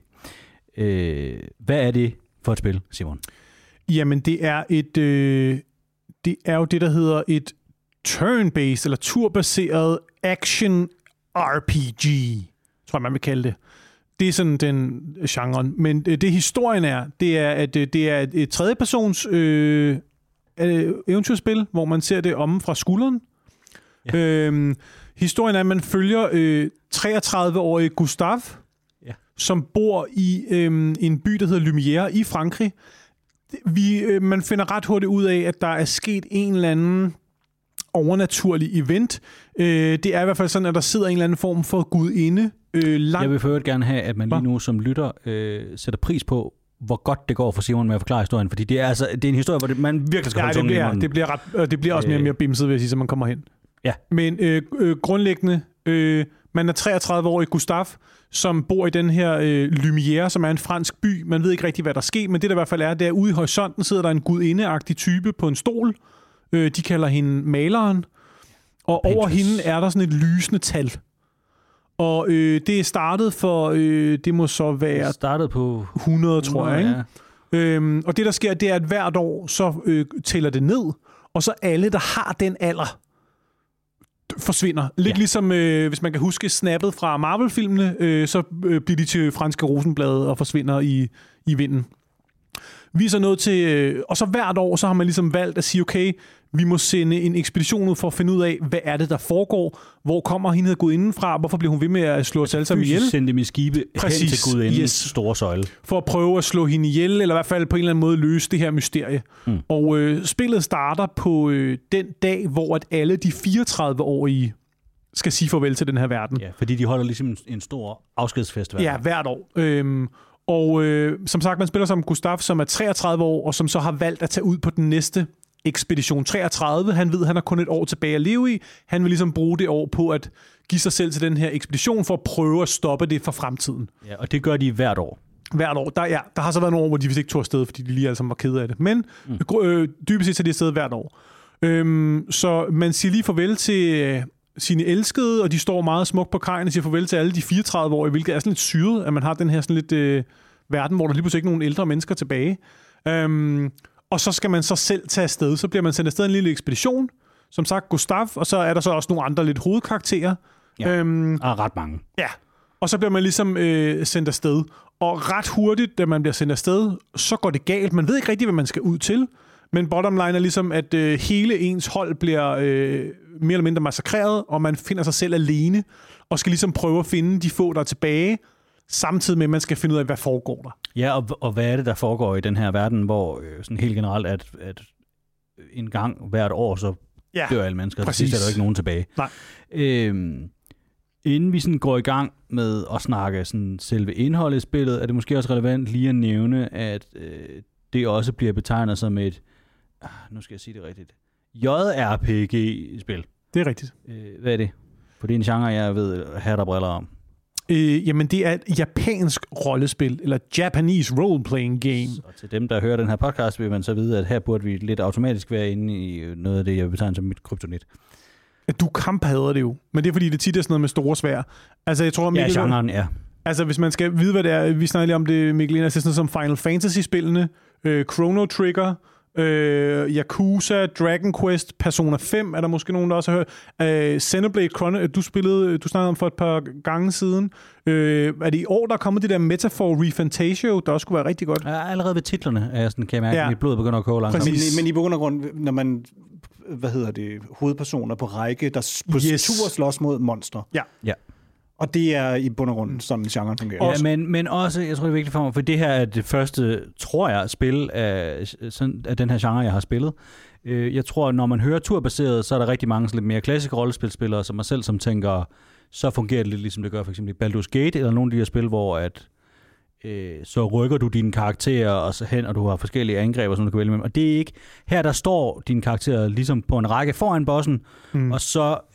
Øh, hvad er det for et spil, Simon? Jamen, det er et, øh, det er jo det, der hedder et turn-based eller turbaseret action R P G, tror jeg, man vil kalde det. Det er sådan den genren. Men det, det historien er, det er, at det er et, et tredjepersons øh, eventyrspil, hvor man ser det omme fra skulderen. Ja. Øhm, historien er, at man følger øh, treogtredive-årige Gustave, ja. som bor i øh, en by, der hedder Lumière i Frankrig. Vi, øh, man finder ret hurtigt ud af, at der er sket en eller anden overnaturlig event. Øh, det er i hvert fald sådan, at der sidder en eller anden form for gudinde. Øh, langt... Jeg vil for øvrigt gerne have, at man lige nu som lytter øh, sætter pris på, hvor godt det går for Simon med at forklare historien, fordi det er, altså, det er en historie, hvor det, man virkelig skal ja, holde det bliver, i munden. det bliver, ret, det bliver også mere og mere bimset, vil jeg sige, så man kommer hen. Ja. Men øh, øh, grundlæggende, øh, man er treogtredive-årig Gustave, som bor i den her øh, Lumière, som er en fransk by. Man ved ikke rigtig, hvad der sker, men det der i hvert fald er, det er ude i horisonten sidder der en gudindeagtig type på en stol. Øh, de kalder hende maleren. Og Pinterest. Over hende er der sådan et lysende tal. Og øh, det er startet for, øh, det må så være... Det startede på... hundrede, tror jeg, ikke? Ja. Øhm, og det, der sker, det er, at hvert år, så øh, tæller det ned, og så alle, der har den alder, forsvinder. Lidt ja. Ligesom, øh, hvis man kan huske snappet fra Marvel-filmene, øh, så øh, bliver de til franske rosenblade og forsvinder i, i vinden. Vi er så nået til... Øh, og så hvert år, så har man ligesom valgt at sige, okay, vi må sende en ekspedition ud for at finde ud af, hvad er det, der foregår? Hvor kommer hende her gudinden fra? Hvorfor bliver hun ved med at slå os alle sammen ihjel? Sende dem i skibe Præcis. hen til gudindens yes. store søjle. For at prøve at slå hende ihjel, eller i hvert fald på en eller anden måde løse det her mysterie. Mm. Og øh, spillet starter på øh, den dag, hvor at alle de fireogtredive-årige skal sige farvel til den her verden. Ja, fordi de holder ligesom en stor afskedsfest hvert år. Ja, hvert år. Øhm, og øh, som sagt, man spiller som Gustave, som er treogtredive år, og som så har valgt at tage ud på den næste ekspedition treogtredive. Han ved, at han har kun et år tilbage at leve i. Han vil ligesom bruge det år på at give sig selv til den her ekspedition for at prøve at stoppe det for fremtiden. Ja, og det gør de hvert år. Hvert år. Der, ja, der har så været nogle år, hvor de vist ikke tog afsted, fordi de lige alle sammen var kede af det. Men mm. øh, dybest set tager de afsted hvert år. Øhm, så man siger lige farvel til øh, sine elskede, og de står meget smukt på kajen og siger farvel til alle de fireogtredive-årige, hvilket er sådan lidt syret, at man har den her sådan lidt øh, verden, hvor der lige pludselig ikke er nogen ældre mennesker tilbage. Øhm, Og så skal man så selv tage afsted. Så bliver man sendt afsted en lille ekspedition. Som sagt, Gustave, og så er der så også nogle andre lidt hovedkarakterer. Ja, øhm, og ret mange. Ja, og så bliver man ligesom øh, sendt afsted. Og ret hurtigt, da man bliver sendt afsted, så går det galt. Man ved ikke rigtig, hvad man skal ud til. Men bottom line er ligesom, at øh, hele ens hold bliver øh, mere eller mindre massakreret, og man finder sig selv alene, og skal ligesom prøve at finde de få, der er tilbage, samtidig med, at man skal finde ud af, hvad foregår der. Ja, og, og hvad er det, der foregår i den her verden, hvor øh, sådan helt generelt, at, at en gang hvert år, så ja, dør alle mennesker, præcis. Så er der ikke nogen tilbage. Nej. Øhm, inden vi sådan går i gang med at snakke sådan selve indholdet i spillet, er det måske også relevant lige at nævne, at øh, det også bliver betegnet som et, ah, nu skal jeg sige det rigtigt, J R P G-spil. Det er rigtigt. Øh, hvad er det? For det er en genre, jeg ved, hat og briller om. Øh, jamen, det er et japansk rollespil, eller Japanese role-playing game. Og til dem, der hører den her podcast, vil man så vide, at her burde vi lidt automatisk være inde i noget af det, jeg vil betegne som mit kryptonit. Du kamphader det jo, men det er fordi, det tit er sådan noget med store svær. Altså, jeg tror, Mikkel, ja, genren, ja. Altså, hvis man skal vide, hvad det er, vi snakker lige om det, Mikkel, altså sådan noget som Final Fantasy-spillene, øh, Chrono Trigger, øh, Yakuza, Dragon Quest, Persona fem, er der måske nogen, der også har hørt. Øh, Xenoblade Chronicles, du spillede, du snakkede om for et par gange siden. Øh, er det i år, der er kommet det der Metaphor ReFantasio, der også skulle være rigtig godt? Ja, allerede ved titlerne er jeg sådan, kan jeg mærke, ja. Mit blod begynder at koge langsomt. Men, men i bund og grund, når man, hvad hedder det, hovedpersoner på række, der på yes. tur slås mod monster. Ja. Ja. Og det er i bund og grund sådan, genren fungerer. Ja, men, men også, jeg tror, det er vigtigt for mig, for det her er det første, tror jeg, spil af, sådan, af den her genre, jeg har spillet. Jeg tror, når man hører turbaseret, så er der rigtig mange lidt mere klassiske rollespilspillere, som mig selv, som tænker, så fungerer det lidt ligesom det gør for eksempel i Baldur's Gate, eller nogle af de her spil, hvor at, øh, så rykker du dine karakterer og så hen, og du har forskellige angreb, som du kan vælge med. Og det er ikke, her der står dine karakterer ligesom på en række foran bossen, mm. og så... Øh,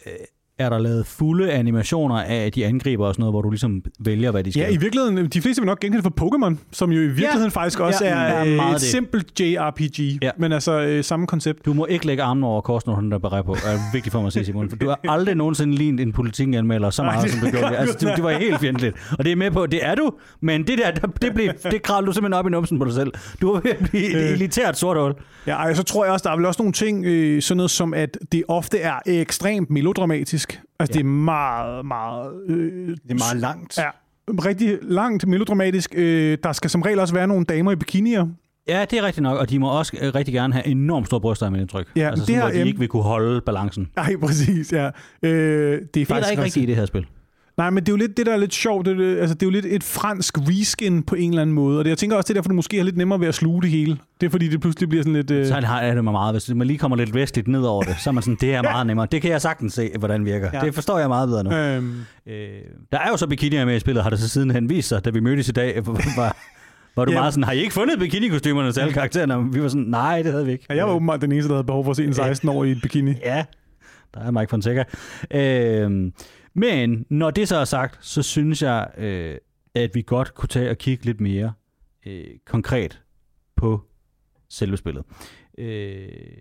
er der lavet fulde animationer af de angriber og sådan noget, hvor du ligesom vælger, hvad de skal. Ja, i virkeligheden, de fleste vil nok genkende for Pokémon, som jo i virkeligheden ja. faktisk også ja, er, er et det. simpelt J R P G, ja. men altså øh, samme koncept. Du må ikke lægge armen over kors, når den der beretter på. Det er vigtigt for mig at sige, Simon. For du har aldrig nogensinde lignet en politikanmelder så meget, Ej, som du gjorde. Altså, det, det var helt fjendtligt. Og det er med på, det er du, men det der, det, blev, det kravlede du simpelthen op i numsen på dig selv. Du var ved at blive et elitært sort hul. Ja, og så tror jeg også, der er vel også nogle ting, øh, sådan noget som, at det ofte er ekstremt melodramatisk. Altså, ja. det er meget, meget... Øh, det er meget langt. Ja, rigtig langt melodramatisk. Øh, der skal som regel også være nogle damer i bikinier. Ja, det er rigtigt nok, og de må også øh, rigtig gerne have enormt store bryster med indtryk. Ja, altså det sådan, her, hvor de ikke vil kunne holde balancen. Nej, præcis, ja. Øh, det er, det er faktisk der ikke rigtigt i det her spil. Nej, men det er jo lidt det, der er lidt sjovt. Det, det, altså, det er jo lidt et fransk reskin på en eller anden måde. Og det, jeg tænker også, det er derfor, du måske har lidt nemmere ved at sluge det hele. Det er fordi, det pludselig bliver sådan lidt... Øh... Så har det mig meget. Hvis man lige kommer lidt vestligt ned over det, så er man sådan, det er meget nemmere. Det kan jeg sagtens se, hvordan det virker. Ja. Det forstår jeg meget bedre nu. Øhm... Øh, der er jo så bikinier med i spillet, har det så sidenhen vist sig, da vi mødtes i dag, var, var du ja. meget sådan, har I ikke fundet bikinikostymerne til alle karaktererne? Og vi var sådan, nej, det havde vi ikke. Ja, jeg var åbenbart den eneste, der havde behov for at se en seksten år i et bikini. Ja, der er Mike Fonseca. Øh, Men når det så er sagt, så synes jeg, øh, at vi godt kunne tage og kigge lidt mere øh, konkret på selve spillet. Øh,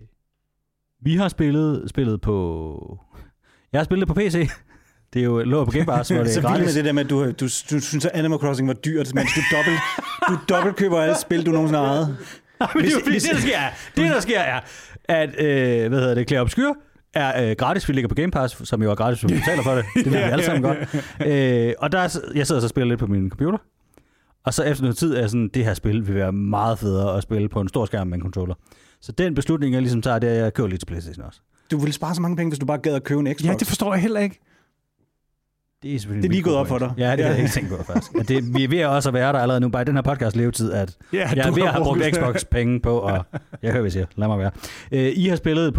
vi har spillet spillet på... Jeg har spillet på P C. Det er jo lå på Game Pass, hvor det er gratis. Så med det der med, at du, du, du synes, at Animal Crossing var dyrt, mens du dobbelt, du dobbeltkøber alle spil, du nogensinde har ejet. Men det, hvis, det, der sker, er, det, der sker, er, at øh, hvad hedder det, Clair Obscur er øh, gratis, vi ligger på Game Pass, som jo er gratis, hvis vi betaler for det. Det ved vi alle sammen godt. Øh, og der, jeg sidder så og spiller lidt på min computer, og så efter noget tid er sådan, det her spil vil være meget federe at spille på en stor skærm med en controller. Så den beslutning, jeg ligesom tager, det er, at jeg køber lidt til PlayStation også. Du ville spare så mange penge, hvis du bare gad at købe en Xbox. Ja, det forstår jeg heller ikke. Det er, det er lige gået op for dig. Ja, det har jeg ikke tænkt på, faktisk. Ja, det, vi er ved også at være der allerede nu, bare i den her podcast levetid, at ja, jeg er ved at have brugt Xbox-penge på, og jeg hører, hvad jeg siger. Lad mig være. Øh, I har spillet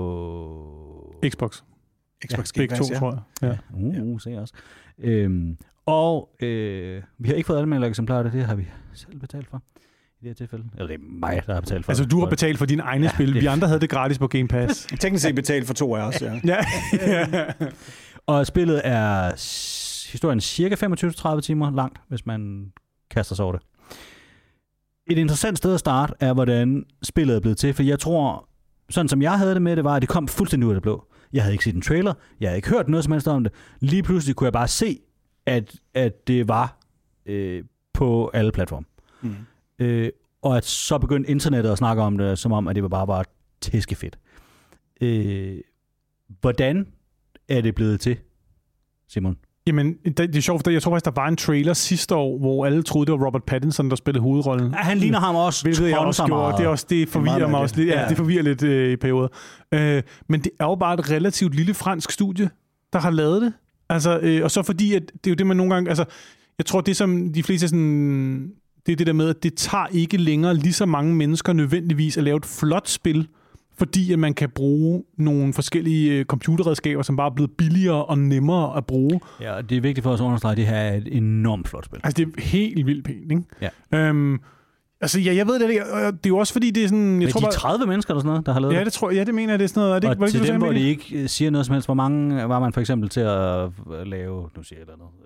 på... Xbox. Xbox ja, Game Pass, ja. tror jeg. Ja. Uh, uh, se også. Øhm, og øh, vi har ikke fået anmeldelige eksemplarer, det har vi selv betalt for. I det her tilfælde. Eller det er mig, der har betalt for Altså, det. du har betalt for dine egne ja, spil. Vi andre havde det gratis på Game Pass. Teknisk set betalt for to af os, ja. ja. ja. Og spillet er historien cirka femogtyve til tredive timer langt, hvis man kaster sig over det. Et interessant sted at starte er, hvordan spillet er blevet til, for jeg tror, sådan som jeg havde det med det, var, at det kom fuldstændig ud af det blå. Jeg havde ikke set en trailer, jeg havde ikke hørt noget som helst om det. Lige pludselig kunne jeg bare se, at, at det var øh, på alle platforme. Mm. Øh, og at så begyndte internettet at snakke om det, som om, at det var bare, bare tæskefedt. Øh, hvordan er det blevet til, Simon? Jamen, det, det er sjovt, for jeg tror faktisk, der var en trailer sidste år, hvor alle troede, det var Robert Pattinson, der spillede hovedrollen. Ja, han ligner ham også. Hvilket jeg også gjorde. Det, er også, det forvirrer mig også lidt. Ja, ja. Det forvirrer lidt øh, i perioder. Øh, men det er jo bare et relativt lille fransk studie, der har lavet det. Altså, øh, og så fordi, at det er jo det, man nogle gange... Altså, jeg tror, det som de fleste sådan... Det er det der med, at det tager ikke længere lige så mange mennesker nødvendigvis at lave et flot spil, fordi at man kan bruge nogle forskellige computerredskaber, som bare er blevet billigere og nemmere at bruge. Ja, og det er vigtigt for os at understrege, at det her er et enormt flot spil. Altså, det er helt vildt pænt, ikke? Ja. Øhm, altså, ja, jeg ved det ikke. Det er jo også fordi, det er sådan... Jeg Men tror, de er tredive mennesker eller sådan noget, der har lavet ja, det. Tror, ja, det mener jeg, det er sådan noget. Er det og ikke, til det, dem, hvor de ikke siger noget som helst, hvor mange var man for eksempel til at lave... Nu siger jeg et eller andet...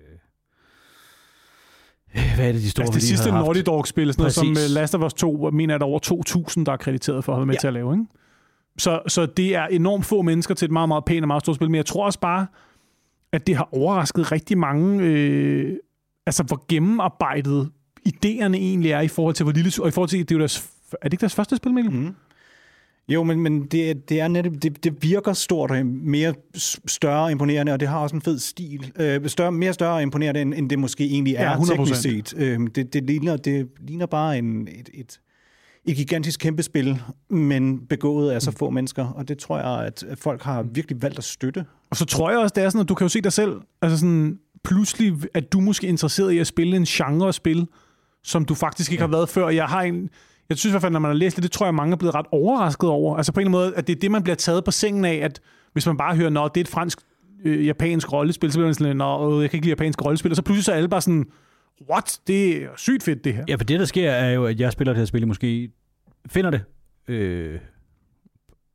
Hvad er det, de store, altså, det sidste Naughty Dog-spil, sådan noget som Last of Us to, mener jeg, der er over to tusind, der er krediteret for at have med ja. til at lave, ikke? Så, så det er enormt få mennesker til et meget, meget pænt og meget stort spil, men jeg tror også bare, at det har overrasket rigtig mange, øh, altså hvor gennemarbejdet idéerne egentlig er i forhold til, hvor lille, og i forhold til, det er jo deres, er det ikke deres første spil, Mikkel? Mm. Jo, men, men det, det er netop, det, det virker stort og mere større og imponerende, og det har også en fed stil. Øh, større, mere større og imponerende, end, end det måske egentlig er, ja, teknisk set. Øh, det, det, ligner, det ligner bare en, et, et, et gigantisk kæmpespil, men begået af så få mennesker, og det tror jeg, at folk har virkelig valgt at støtte. Og så tror jeg også, det er sådan, at du kan jo se dig selv, altså sådan, pludselig, at du måske er interesseret i at spille en genre spil, som du faktisk ikke ja. har været før. Jeg har en... Jeg synes i hvert fald, når man har læst det, det tror jeg, mange er blevet ret overrasket over. Altså på en eller anden måde, at det er det, man bliver taget på sengen af, at hvis man bare hører, nå, det er et fransk, øh, japansk rollespil, så bliver man sådan, nå, jeg kan ikke lide japansk rollespil, og så pludselig så er alle bare sådan, what? Det er sygt fedt, det her. Ja, for det, der sker, er jo, at jeg spiller det her spil, måske finder det, øh,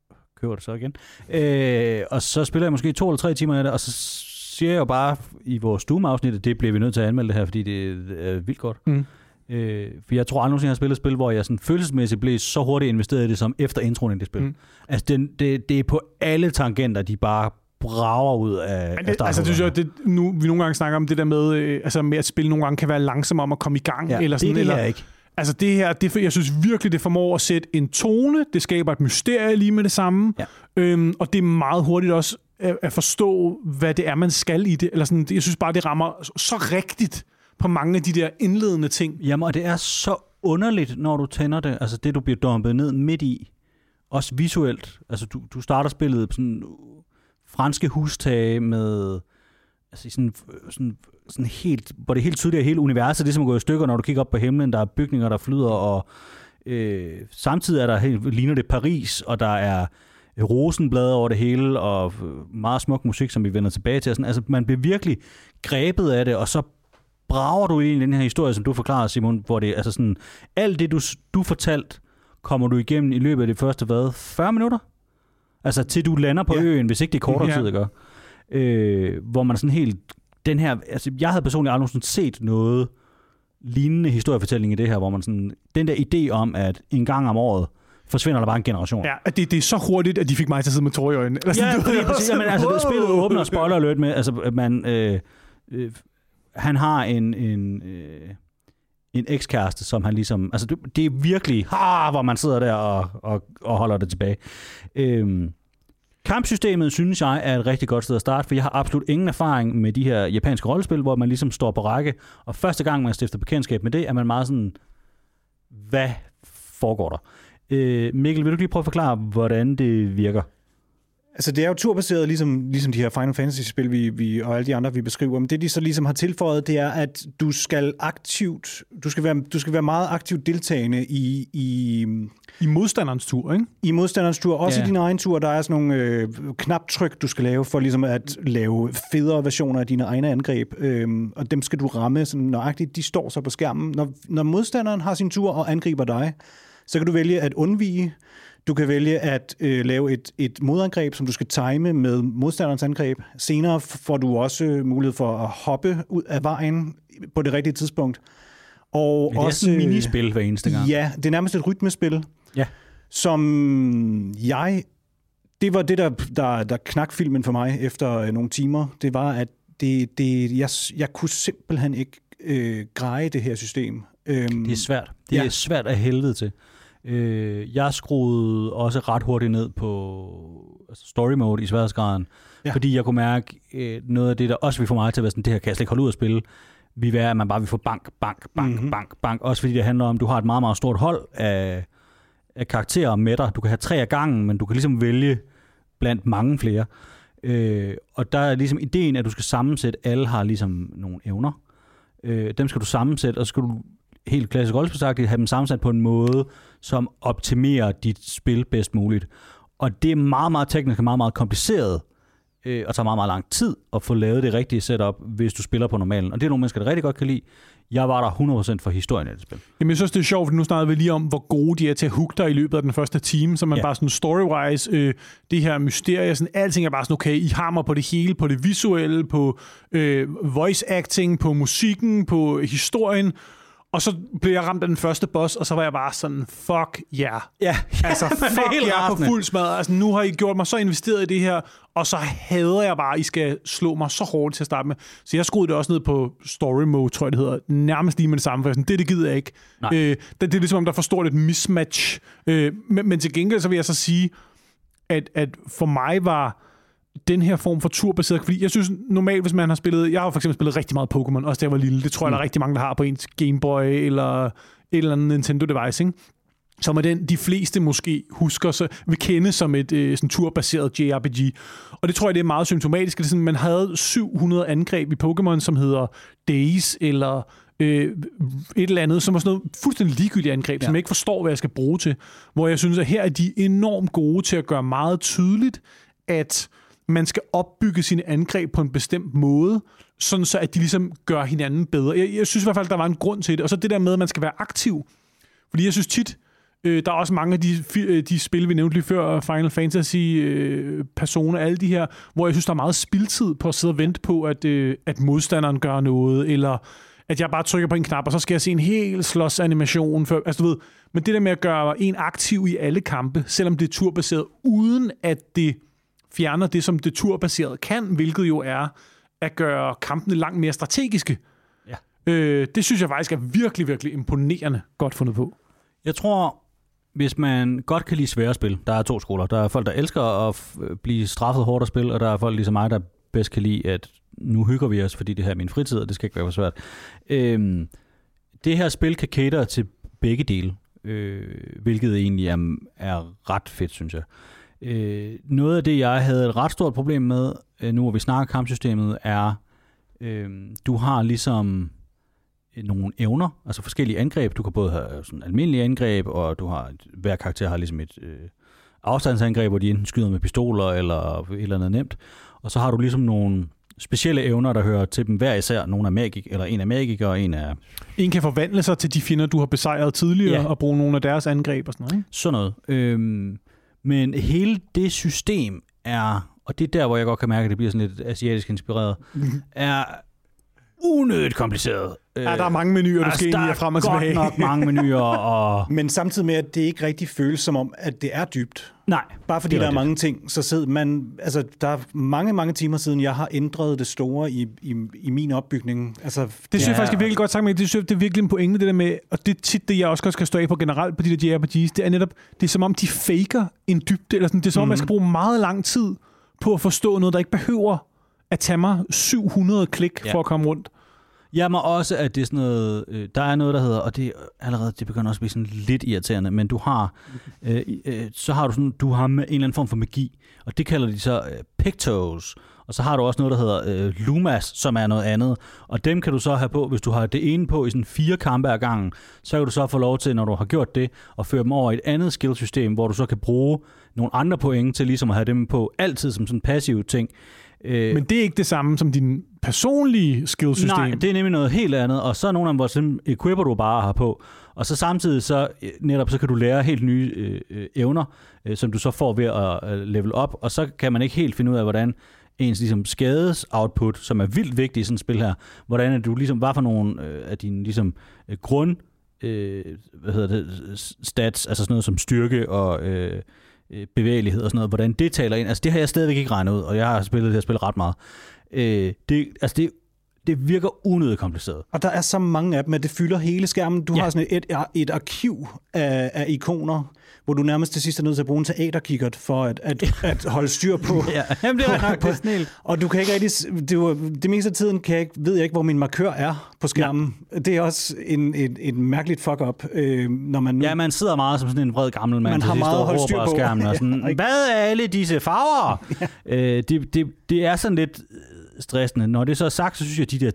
køber det så igen. Øh, og så spiller jeg måske to eller tre timer af det, og så siger jeg jo bare i vores Doom-afsnit, at det bliver vi nødt til at anmelde det her, fordi det er vildt godt. Mm. Øh, for jeg tror aldrig nogensinde, jeg har spillet et spil, hvor jeg sådan følelsesmæssigt blev så hurtigt investeret i det, som efter introen i det spil. Mm. Altså, det, det, det er på alle tangenter, de bare brager ud af, det, af altså, det, jeg, det, nu, vi nogle gange snakker om det der med, øh, altså med at spil nogle gange kan være langsom om at komme i gang. Ja, eller sådan, det er det eller, her ikke. Altså det her, det, jeg synes virkelig, det formår at sætte en tone, det skaber et mysterie lige med det samme, ja. øhm, og det er meget hurtigt også at, at forstå, hvad det er, man skal i det. Eller sådan, jeg synes bare, det rammer så rigtigt på mange af de der indledende ting. Jamen, og det er så underligt, når du tænder det, altså det, du bliver dumpet ned midt i, også visuelt. Altså du, du starter spillet på sådan franske hustage med, altså sådan, sådan, sådan helt, hvor det er helt tydeligt, at hele universet det som går i stykker, når du kigger op på himlen, der er bygninger, der flyder, og øh, samtidig er der, ligner det Paris, og der er rosenblade over det hele, og meget smuk musik, som vi vender tilbage til. Sådan, altså man bliver virkelig grebet af det, og så brager du ind i den her historie, som du forklarer, Simon, hvor det altså sådan, alt det, du, du fortalt, kommer du igennem i løbet af det første, hvad, fyrre minutter? Altså til du lander på ja. øen, hvis ikke det er kortere ja. tid, ikke? Øh, hvor man sådan helt, den her, altså jeg havde personligt aldrig sådan set noget lignende historiefortælling i det her, hvor man sådan, den der idé om, at en gang om året, forsvinder der bare en generation. Ja, det, det er så hurtigt, at de fik mig til at sidde med tårer i øjnene. Eller sådan, ja, det er præcis. Jamen, altså, spillet åbner spoiler alert med, altså man, øh, øh, han har en, en, øh, en ekskæreste, som han ligesom, altså det, det er virkelig, ah, hvor man sidder der og, og, og holder det tilbage. Øh, Kampsystemet, synes jeg, er et rigtig godt sted at starte, for jeg har absolut ingen erfaring med de her japanske rollespil, hvor man ligesom står på række, og første gang, man stifter bekendtskab med det, er man meget sådan, hvad foregår der? Øh, Mikkel, vil du lige prøve at forklare, hvordan det virker? Altså, det er jo turbaseret, ligesom, ligesom de her Final Fantasy-spil, vi, vi, og alle de andre, vi beskriver. Men det, de så ligesom har tilføjet, det er, at du skal aktivt, du skal være, du skal være meget aktivt deltagende i... I, I modstanderens tur, ikke? I modstanderens tur. Også ja. i din egen tur, der er sådan nogle øh, knaptryk, du skal lave, for ligesom at lave federe versioner af dine egne angreb. Øhm, og dem skal du ramme sådan nøjagtigt. De står så på skærmen. Når, når modstanderen har sin tur og angriber dig, så kan du vælge at undvige. Du kan vælge at øh, lave et, et modangreb, som du skal time med modstanderens angreb. Senere får du også mulighed for at hoppe ud af vejen på det rigtige tidspunkt. Og det er også et minispil hver eneste gang. Ja, det er nærmest et rytmespil, ja. som jeg... Det var det, der, der, der knak filmen for mig efter øh, nogle timer. Det var, at det, det, jeg, jeg kunne simpelthen ikke øh, greje det her system. Øhm, det er svært. Det ja. er svært af helvede til. Øh, jeg skruede også ret hurtigt ned på altså story mode i sværhedsgraden, ja. fordi jeg kunne mærke øh, noget af det, der også vil få mig til at være sådan, det her kan jeg slet ikke holde ud at spille, vil være, at man bare vil få bank, bank, bank, mm-hmm. bank, bank. Også fordi det handler om, at du har et meget, meget stort hold af, af karakterer med dig. Du kan have tre af gangen, men du kan ligesom vælge blandt mange flere. Øh, og der er ligesom ideen, at du skal sammensætte, alle har ligesom nogle evner. Øh, dem skal du sammensætte, og så skal du helt klassisk rollespilsagtigt have dem sammensat på en måde, som optimerer dit spil bedst muligt. Og det er meget, meget teknisk og meget, meget kompliceret, øh, og tager meget, meget lang tid at få lavet det rigtige setup, hvis du spiller på normalen. Og det er nogle mennesker, der rigtig godt kan lide. Jeg var der hundrede procent for historien af det spil. Jamen, jeg synes, det er sjovt, for nu snakker vi lige om, hvor gode de er til at hooke dig i løbet af den første time, så man ja. bare sådan story-wise, øh, det her mysterie, sådan, alting er bare sådan, okay, I hammer på det hele, på det visuelle, på øh, voice-acting, på musikken, på historien. Og så blev jeg ramt af den første boss, og så var jeg bare sådan, fuck yeah. Ja, altså, fuck yeah på fuld smad. Altså, nu har I gjort mig så investeret i det her, og så hader jeg bare, at I skal slå mig så hårdt til at starte med. Så jeg skruede det også ned på story mode, tror jeg det hedder, nærmest lige med det samme, for sådan, det, det gider jeg ikke. Øh, det, det er ligesom, om der får stort et mismatch. Øh, men, men til gengæld så vil jeg så sige, at, at for mig var den her form for turbaseret, fordi jeg synes normalt, hvis man har spillet, jeg har for eksempel spillet rigtig meget Pokémon, også da jeg var lille, det tror jeg, mm. der er rigtig mange, der har på ens Game Boy eller et eller andet Nintendo device, ikke? Som er den, de fleste måske husker, så vil kende som et øh, sådan turbaseret J R P G. Og det tror jeg, det er meget symptomatisk. Det er sådan, man havde syv hundrede angreb i Pokémon, som hedder Days, eller øh, et eller andet, som var sådan noget fuldstændig ligegyldigt angreb, ja. som jeg ikke forstår, hvad jeg skal bruge til. Hvor jeg synes, at her er de enormt gode til at gøre meget tydeligt, at man skal opbygge sine angreb på en bestemt måde, sådan så at de ligesom gør hinanden bedre. Jeg, jeg synes i hvert fald, der var en grund til det. Og så det der med, at man skal være aktiv. Fordi jeg synes tit, Øh, der er også mange af de, de spil, vi nævnte lige før, Final Fantasy, øh, Persona, alle de her, hvor jeg synes, der er meget spildtid på at sidde og vente på, at, øh, at modstanderen gør noget, eller at jeg bare trykker på en knap, og så skal jeg se en hel slås-animation. Før, altså du ved, men det der med at gøre en aktiv i alle kampe, selvom det er turbaseret, uden at det fjerner det, som det turbaseret kan, hvilket jo er at gøre kampene langt mere strategiske. Ja. Øh, det synes jeg faktisk er virkelig, virkelig imponerende godt fundet på. Jeg tror, hvis man godt kan lide svære spil, der er to skoler. Der er folk, der elsker at f- blive straffet hårdt at spille, og der er folk ligesom mig, der bedst kan lide, at nu hygger vi os, fordi det her er min fritid, og det skal ikke være for svært. Øhm, det her spil kan cater til begge dele, øh, hvilket egentlig er, er ret fedt, synes jeg. Øh, noget af det, jeg havde et ret stort problem med, øh, nu hvor vi snakker kampsystemet, er, øh, du har ligesom nogle evner, altså forskellige angreb. Du kan både have sådan almindelige angreb, og du har, hver karakter har ligesom et øh, afstandsangreb, hvor de enten skyder med pistoler, eller et eller andet nemt. Og så har du ligesom nogle specielle evner, der hører til dem hver især. Nogle er magik, eller en er magiker, og en er... En kan forvandle sig til de fjender, du har besejret tidligere, ja. Og bruge nogle af deres angreb og sådan noget, ikke? Sådan noget. Øhm, men hele det system er, og det er der, hvor jeg godt kan mærke, at det bliver sådan lidt asiatisk inspireret, mm-hmm. er unødigt kompliceret. Ja, der er mange menuer, du altså, skal ind i frem og tilbage. Der er godt nok mange menuer. Og... Men samtidig med, at det ikke rigtig føles som om, at det er dybt. Nej. Bare fordi der er mange ting, så sidder man... Altså, der er mange, mange timer siden, jeg har ændret det store i, i, i min opbygning. Altså, det synes ja. jeg faktisk er virkelig godt sagt med. Det synes jeg, det er virkelig en pointe, det der med... Og det er tit det, jeg også godt skal stå af på generelt på de der J R P G's. Det er netop... Det er som om, de faker en dybde. Eller sådan. Det er som om, mm. man skal bruge meget lang tid på at forstå noget, der ikke behøver at tage mig syv hundrede klik ja. for at komme rundt. Jeg må også, at det er sådan noget, øh, der er noget, der hedder, og det allerede, det begynder også at blive sådan lidt irriterende, men du har, øh, øh, så har du sådan, du har en eller anden form for magi, og det kalder de så øh, Pictos, og så har du også noget, der hedder øh, Lumas, som er noget andet, og dem kan du så have på, hvis du har det ene på i sådan fire kampe ad gangen, så kan du så få lov til, når du har gjort det, at føre dem over i et andet skillsystem, hvor du så kan bruge nogle andre point til ligesom at have dem på altid som sådan en passiv ting. Men det er ikke det samme som din personlige skillsystem. Nej, det er nemlig noget helt andet, og så er nogle af dem, hvor sådan equipper du bare har på, og så samtidig så netop så kan du lære helt nye øh, evner, øh, som du så får ved at øh, level op, og så kan man ikke helt finde ud af, hvordan ens ligesom skades output, som er vildt vigtigt i sådan et spil her, hvordan er du ligesom, hvad for nogle øh, af dine ligesom øh, grund øh, hvad hedder det, stats, altså sådan noget som styrke og øh, bevægelighed og sådan noget, hvordan det taler ind. Altså det har jeg stadigvæk ikke regnet ud, og jeg har spillet det her spil ret meget. Øh, det, altså det, det virker unødigt kompliceret. Og der er så mange af dem, at det fylder hele skærmen. Du ja. har sådan et, et, et arkiv af, af ikoner, hvor du nærmest til sidst er nødt til at bruge en teaterkikkert for at, at, at holde styr på. Ja, jamen det er nok snil. Og du kan ikke rigtig... Det, var, det meste af tiden kan jeg ikke, ved jeg ikke, hvor min markør er på skærmen. Ja. Det er også en, et, et mærkeligt fuck-up, øh, når man nu... Ja, man sidder meget som sådan en vred gammel mand. Man har meget at holde styr på. Skærmen og sådan, ja, hvad er alle disse farver? Ja. Øh, det, det, det er sådan lidt stressende. Når det så er sagt, så synes jeg, at de der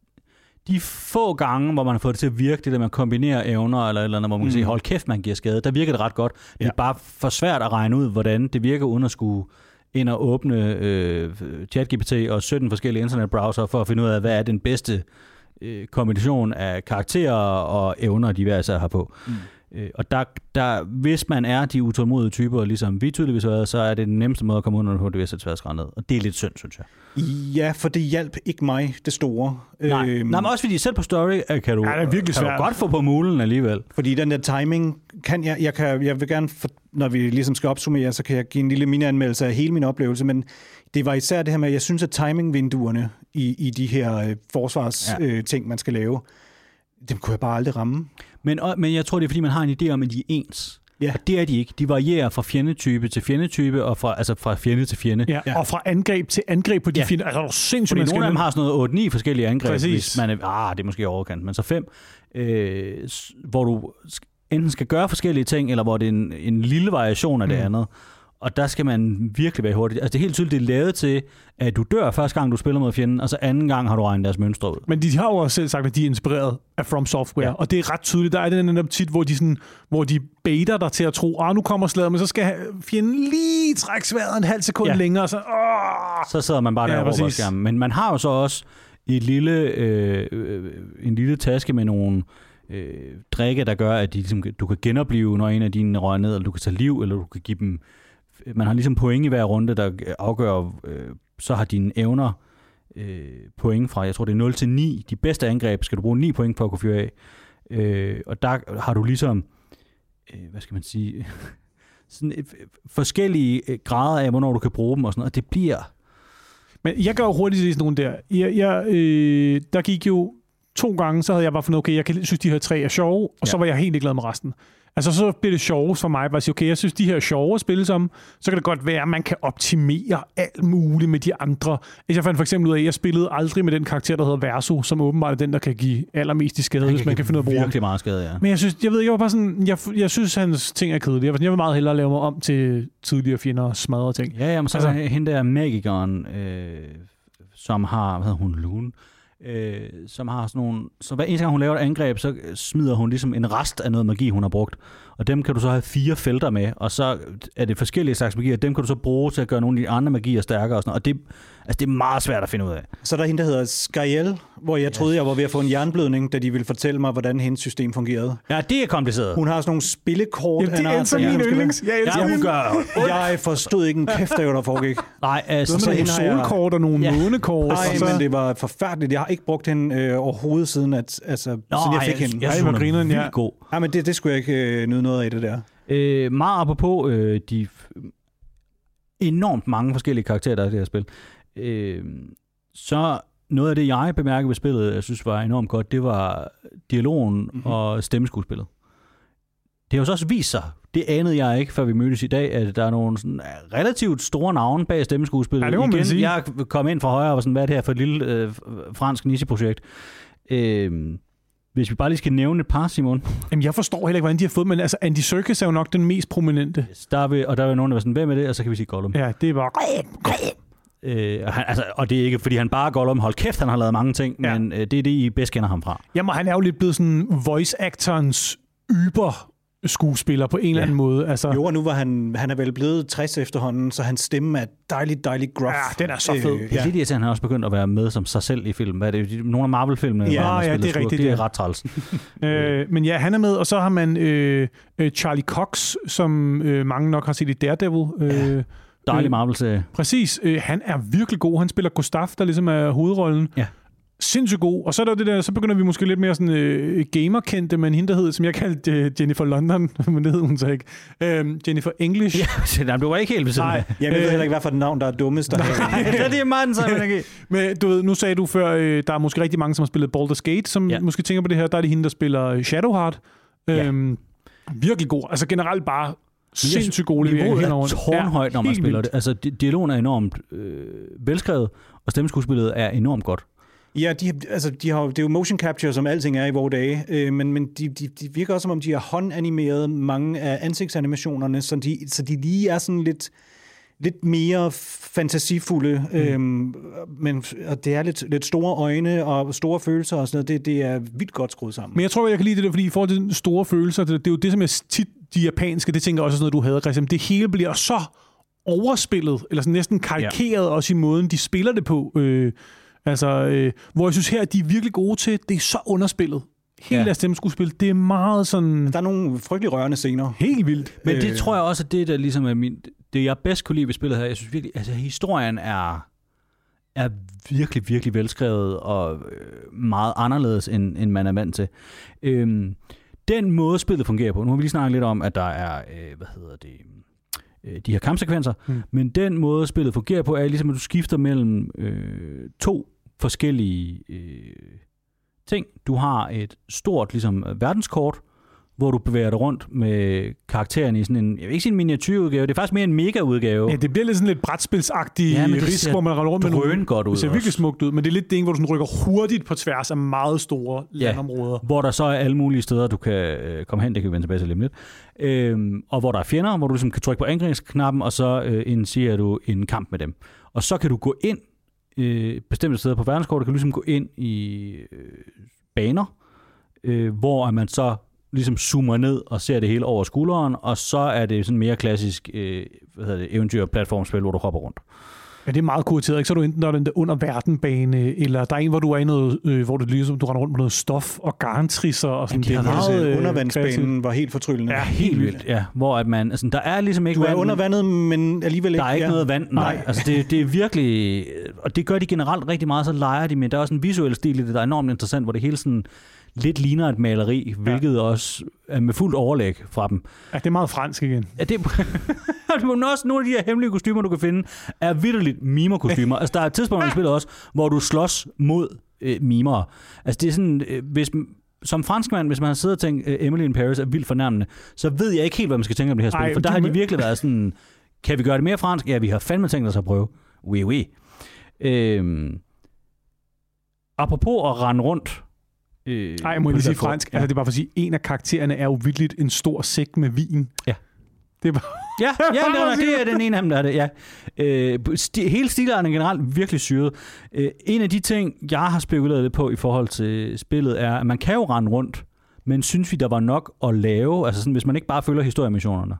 de få gange, hvor man har fået det til at virke, det der med at kombinere evner, eller eller andet, hvor man kan mm. sige, hold kæft, man giver skade, der virker det ret godt. Det er ja. bare for svært at regne ud, hvordan det virker, uden at skulle ind og åbne øh, ChatGPT og sytten forskellige internetbrowser, for at finde ud af, hvad er den bedste øh, kombination af karakterer og evner, de hver især har på. Mm. Øh, og der, der, hvis man er de utålmodige typer, ligesom vi tydeligvis er, så er det den nemmeste måde at komme under på det, hvis det er ned. Og det er lidt synd, synes jeg. Ja, for det hjalp ikke mig, det store. Nej, øhm, Nej men også fordi selv på story kan du, ja, det er virkelig kan du godt få på mulen alligevel. Fordi den der timing, kan jeg, jeg, kan, jeg vil gerne, for, når vi ligesom skal opsummere, så kan jeg give en lille mini-anmeldelse af hele min oplevelse, men det var især det her med, at jeg synes, at timingvinduerne i, i de her øh, forsvarsting, ja. øh, ting, man skal lave, dem kunne jeg bare aldrig ramme. Men, men jeg tror, det er, fordi man har en idé om, at de er ens. Ja. Og det er de ikke. De varierer fra fjendetype til fjendetype, og fra, altså fra fjende til fjende. Ja. Ja. Og fra angreb til angreb på de ja. fjender. Altså, det er sindssygt, fordi nogle af dem har sådan noget otte ni forskellige angreb. Præcis. Hvis man er, ah, det er måske overkant, men så fem, øh, hvor du enten skal gøre forskellige ting, eller hvor det er en, en lille variation af det mm. andet. Og der skal man virkelig være hurtig. Altså det er helt tydeligt, det er lavet til, at du dør første gang, du spiller mod fjenden, og så anden gang har du regnet deres mønstre ud. Men de har jo også selv sagt, at de er inspireret af From Software, ja. Og det er ret tydeligt. Der er den netop tit, hvor de, sådan, hvor de baiter dig til at tro, ah, nu kommer slaget, men så skal fjenden lige trække sværdet en halv sekund ja. længere, og så... Åh! Så sidder man bare der ja, over på skærmen. Men man har jo så også et lille, øh, en lille taske med nogle øh, drikke, der gør, at de, ligesom, du kan genopleve, når en af dine rører ned, eller du kan tage liv, eller du kan give dem... Man har ligesom point i hver runde, der afgør, øh, så har dine evner øh, point fra, jeg tror det er nul til ni. De bedste angreb skal du bruge ni point på at kunne fyre af. Øh, og der har du ligesom, øh, hvad skal man sige, sådan et, forskellige grader af, hvornår du kan bruge dem og sådan noget. Og det bliver... Men jeg gør jo hurtigt til sådan nogle der. Jeg, jeg, øh, der gik jo to gange, så havde jeg bare fundet, okay, jeg kan, synes, de her tre er sjove, og ja. så var jeg helt glad med resten. Altså, så bliver det sjovt for mig, at sige, okay, jeg synes, de her er sjove at spille som, så kan det godt være, at man kan optimere alt muligt med de andre. Jeg fandt for eksempel ud af, at jeg spillede aldrig med den karakter, der hedder Verso, som åbenbart er den, der kan give allermest i skade, hvis man kan finde ud af at bruge. Virkelig meget skade, ja. Men jeg synes, jeg ved, jeg var bare sådan, jeg, jeg synes, hans ting er kedelige. Jeg, jeg vil meget hellere lave mig om til tidligere fjender og smadre ting. Ja, jamen, så altså, er hende der magikeren, øh, som har, hvad hedder hun, Lune, Øh, som har sådan nogle... Så hver eneste gang hun laver et angreb, så smider hun ligesom en rest af noget magi, hun har brugt. Og dem kan du så have fire felter med, og så er det forskellige slags magier. Dem kan du så bruge til at gøre nogle af de andre magier stærkere og sådan noget. Og det, altså, det er meget svært at finde ud af. Så er der hende, der hedder Skyel, hvor jeg troede, jeg var ved at få en jernblødning, da de ville fortælle mig, hvordan hendes system fungerede. Ja, det er kompliceret. Hun har sådan nogle spillekort. Ja, det er så min yndlings. Jeg elsker ja, hun gør. Jeg forstod ikke en kæft af, hvad der foregik. Nej, altså... Så nogle solkort og nogle ja. månekort. Nej, så... men det var forfærdeligt. Jeg har ikke brugt hende øh, overhovedet siden, at, altså, Nå, siden jeg fik jeg, hende. Jeg, jeg, jeg synes, hun er vildt god. Ja, men det, det skulle jeg ikke øh, nyde noget af det der. Øh, meget apropos øh, de enormt mange forskellige karakterer, der er i det her spil. Øh, så noget af det, jeg bemærkede ved spillet, jeg synes var enormt godt, det var dialogen mm-hmm. og stemmeskuespillet. Det har jo så også vist sig, det anede jeg ikke, før vi mødtes i dag, at der er nogle sådan relativt store navne bag stemmeskuespillet. Ja, det må man sige. Jeg kom ind fra højre og var sådan, hvad er det her for et lille øh, fransk niche-projekt? Øh, Hvis vi bare lige skal nævne et par, Simon. Jamen, jeg forstår heller ikke, hvordan de har fået, men altså, Andy Serkis er jo nok den mest prominente. Yes, der er vi, og der er nogen, der var sådan, hvem med det? Og så kan vi sige Gollum. Ja, det er bare... Øh, han, altså, og det er ikke, fordi han bare er Gollum. Hold kæft, han har lavet mange ting, ja. men øh, det er det, I bedst kender ham fra. Jamen, han er jo lidt blevet sådan voice-actorens yber skuespiller på en ja. eller anden måde. Altså... Jo, og nu var han, han er vel blevet tres efterhånden, så hans stemme er dejligt, dejligt gruff. Ja, den er så fed. Øh, det er ja. lidt irriterende, han har også begyndt at være med som sig selv i film. Hvad er det? Nogle af Marvel-filmene, ja, hvor han ja, det er rigtigt. Det er ret træls. øh, men ja, han er med, og så har man øh, Charlie Cox, som øh, mange nok har set i Daredevil. Øh, ja. Dejlig Marvel-serie. Præcis. Øh, han er virkelig god. Han spiller Gustav, der ligesom er hovedrollen. Ja. Sindssygt god. Og så er der det der, så begynder vi måske lidt mere sådan øh, gamerkendte, men hende der hed, som jeg kaldte øh, Jennifer London, men det hed hun så ikke. Øh, Jennifer English. Ja, nej, du var ikke helt ved siden af. Jeg ved heller ikke, hvad for et navn, der er dummest. Der nej, det er meget den samme energi. Men du ved, nu sagde du før, øh, der er måske rigtig mange, som har spillet Baldur's Gate, som ja. måske tænker på det her. Der er det hende, der spiller Shadowheart. Ja. Øh, virkelig god. Altså generelt bare sindssygt god levering henover. Det er tårnhøjt, når man spiller vildt. det. Altså, dialogen er enormt øh, velskrevet, og stemmeskuespillet er enormt godt. Ja, de, altså, de har, det er jo motion capture, som alting er i vores dage, øh, men, men de, de, de virker også, som om de har håndanimeret mange af ansigtsanimationerne, så de, så de lige er sådan lidt, lidt mere fantasifulde, mm. øhm, men og det er lidt, lidt store øjne og store følelser og sådan noget. Det, det er vildt godt skruet sammen. Men jeg tror, jeg kan lide det der, fordi i forhold til store følelser, det, det er jo det, som er tit de japanske, det tænker jeg også sådan noget, du havde, Christian. Det hele bliver så overspillet, eller sådan næsten karikeret ja. også i måden, de spiller det på. Øh, Altså, øh, hvor jeg synes her, at de er virkelig gode til, det er så underspillet. Hele ja. deres stemmeskuespil, det er meget sådan... Der er nogle frygtelig rørende scener. Helt vildt. Men det tror jeg også, at det der ligesom er min... Det jeg bedst kunne lide ved spillet her, jeg synes virkelig, altså historien er, er virkelig, virkelig velskrevet og øh, meget anderledes, end, end man er vant til. Øhm, den måde spillet fungerer på, nu har vi lige snakket lidt om, at der er, øh, hvad hedder det... de her kampsekvenser, mm. men den måde spillet fungerer på er ligesom, at du skifter mellem øh, to forskellige øh, ting. Du har et stort ligesom verdenskort, hvor du bevæger dig rundt med karaktererne i sådan en, jeg vil ikke sige en miniatyrudgave, det er faktisk mere en mega-udgave. Ja, det bliver lidt sådan lidt brætspilsagtig ja, risk, hvor man render rundt med nogle... godt ud. Det ser virkelig også smukt ud, men det er lidt det, hvor du sådan rykker hurtigt på tværs af meget store ja, landområder. Hvor der så er alle mulige steder, du kan øh, komme hen, det kan vi vende tilbage til lidt lidt. Øhm, og hvor der er fjender, hvor du ligesom kan trykke på angrebsknappen, og så øh, initierer du en kamp med dem. Og så kan du gå ind øh, bestemte steder på verdenskortet, kan du ligesom gå ind i øh, baner, øh, hvor man så ligesom zoomer ned og ser det hele over skulderen, og så er det sådan mere klassisk øh, hvad hedder det, eventyr- og platformspil, hvor du hopper rundt. Ja, det er meget kurateret, ikke? Så er du enten der er den der under verdenbane, eller der er en, hvor du er i noget, øh, hvor du ligesom, du render rundt med noget stof og garntrisser og sådan. Ja, de det er meget, øh, undervandsbanen var helt fortryllende. Ja, helt vildt, ja. Hvor at man, altså, der er ligesom ikke Du er vand, under vandet, men alligevel ikke. der er ikke ja. noget vand, nej. nej. Altså, det, det er virkelig, og det gør de generelt rigtig meget, så leger de med. Der er også en visuel stil i det, der er enormt interessant, hvor det hele sådan lidt ligner et maleri, hvilket ja. også er med fuldt overlæg fra dem. Ja, det er meget fransk igen. Ja, det er også nogle af de her hemmelige kostymer, du kan finde, er vitterligt mimer-kostymer. Altså, der er et tidspunkt i spillet også, hvor du slås mod øh, mimer. Altså, det er sådan, øh, hvis, som franskmand, hvis man har siddet og tænkt, øh, Emily in Paris er vildt fornærmende, så ved jeg ikke helt, hvad man skal tænke om det her spil. Ej, for der har de virkelig været sådan, kan vi gøre det mere fransk? Ja, vi har fandme tænkt os at prøve. Oui, oui. Øh, apropos at rende rundt, Øh, Ej, jeg må lige sige fransk. Ja. Altså, det er bare for at sige, en af karaktererne er jo virkelig en stor sæk med vin. Ja. Det er bare... ja, ja det, er, det er den ene af dem, der er det, ja. Øh, sti, hele stilarten er generelt virkelig syret. Øh, en af de ting, jeg har spekuleret lidt på i forhold til spillet, er, at man kan jo rende rundt, men synes vi, der var nok at lave, altså sådan, hvis man ikke bare følger historiemissionerne?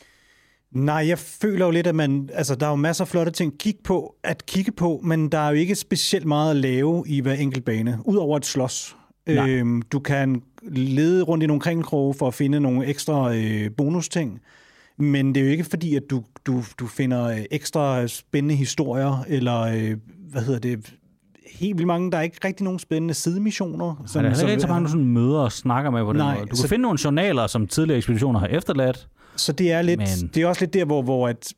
Nej, jeg føler jo lidt, at man, altså, der er jo masser af flotte ting kig på, at kigge på, men der er jo ikke specielt meget at lave i hver enkelt bane, udover et slås. Øhm, du kan lede rundt i nogle kringelkroge for at finde nogle ekstra øh, bonusting, men det er jo ikke fordi, at du, du, du finder øh, ekstra spændende historier, eller øh, hvad hedder det, helt vildt mange. Der er ikke rigtig nogen spændende sidemissioner. Som, ja, der er ikke så mange, du sådan møder og snakker med på den nej, måde. Du så, kan finde nogle journaler, som tidligere ekspeditioner har efterladt. Så det er lidt, men... det er også lidt der, hvor, hvor at,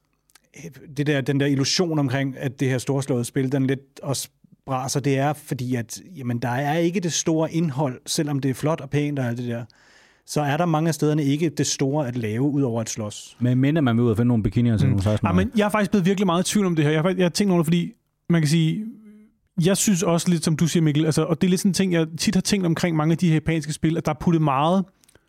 det der, den der illusion omkring, at det her storslåede spil, den lidt også braser, det er fordi, at jamen, der er ikke det store indhold, selvom det er flot og pænt og alt det der. Så er der mange af stederne ikke det store at lave, ud over at slås. Men minder man vil ud og finde nogle bikinier til mm. nogle seksten år. Ja, men jeg er faktisk blevet virkelig meget i tvivl om det her. Jeg har, jeg har tænkt over det, fordi man kan sige, jeg synes også lidt, som du siger, Mikkel, altså, og det er lidt sådan en ting, jeg tit har tænkt omkring mange af de her japanske spil, at der er puttet meget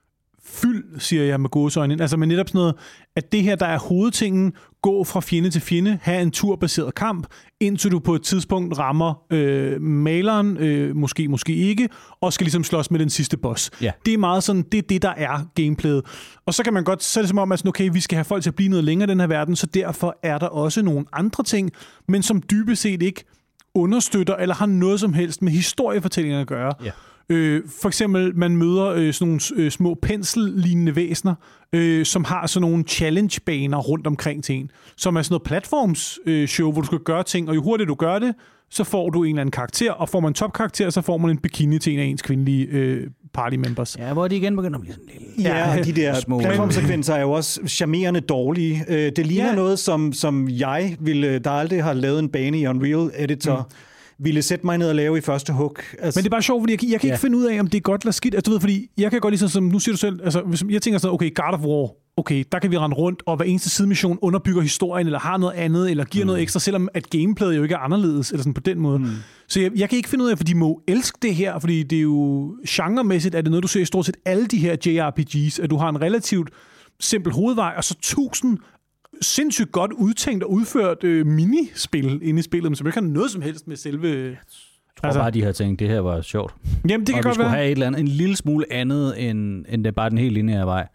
fyld, siger jeg med gåseøjne. Altså med netop sådan noget, at det her, der er hovedtingen, gå fra fjende til fjende, have en turbaseret kamp, indtil du på et tidspunkt rammer øh, maleren, øh, måske, måske ikke, og skal ligesom slås med den sidste boss. Ja. Det er meget sådan, det er det, der er gameplayet. Og så kan man godt, så er det som om, at okay, vi skal have folk til at blive noget længere i den her verden, så derfor er der også nogle andre ting, men som dybest set ikke understøtter, eller har noget som helst med historiefortællinger at gøre. Ja. Øh, for eksempel, man møder øh, sådan nogle øh, små pensel-lignende væsener, øh, som har sådan nogle challenge-baner rundt omkring til en, som er sådan noget platforms-show, øh, hvor du skal gøre ting, og jo hurtigt du gør det, så får du en eller anden karakter, og får man en topkarakter, så får man en bikini til en af ens kvindelige øh, party-members. Ja, hvor de igen begynder at blive sådan lille. Ja, og de der små platformsekvenser er jo også charmerende dårlige. Øh, det ligner ja. noget, som, som jeg, ville, der aldrig har lavet en bane i Unreal Editor, mm. ville sætte mig ned og lave i første hug. Altså, men det er bare sjovt, fordi jeg, jeg kan ikke ja. finde ud af, om det er godt eller skidt. Altså, du ved, fordi jeg kan godt ligesom, som nu siger du selv, altså, hvis jeg tænker sådan, okay, God of War, okay, der kan vi rende rundt, og hver eneste sidemission underbygger historien, eller har noget andet, eller giver mm. noget ekstra, selvom at gameplayet jo ikke er anderledes, eller sådan på den måde. Mm. Så jeg, jeg kan ikke finde ud af, for de må elske det her, fordi det er jo genremæssigt, er det noget, du ser i stort set alle de her J R P Gs, at du har en relativt simpel hovedvej, og så tusind sindssygt godt udtænkt og udført øh, minispil inde i spillet, men som ikke har noget som helst med selve... Jeg tror altså, bare, de har tænkt, det her var sjovt. Jamen, det kan og godt vi skulle være. have et eller andet, en lille smule andet, end, end det bare den helt lineære vej.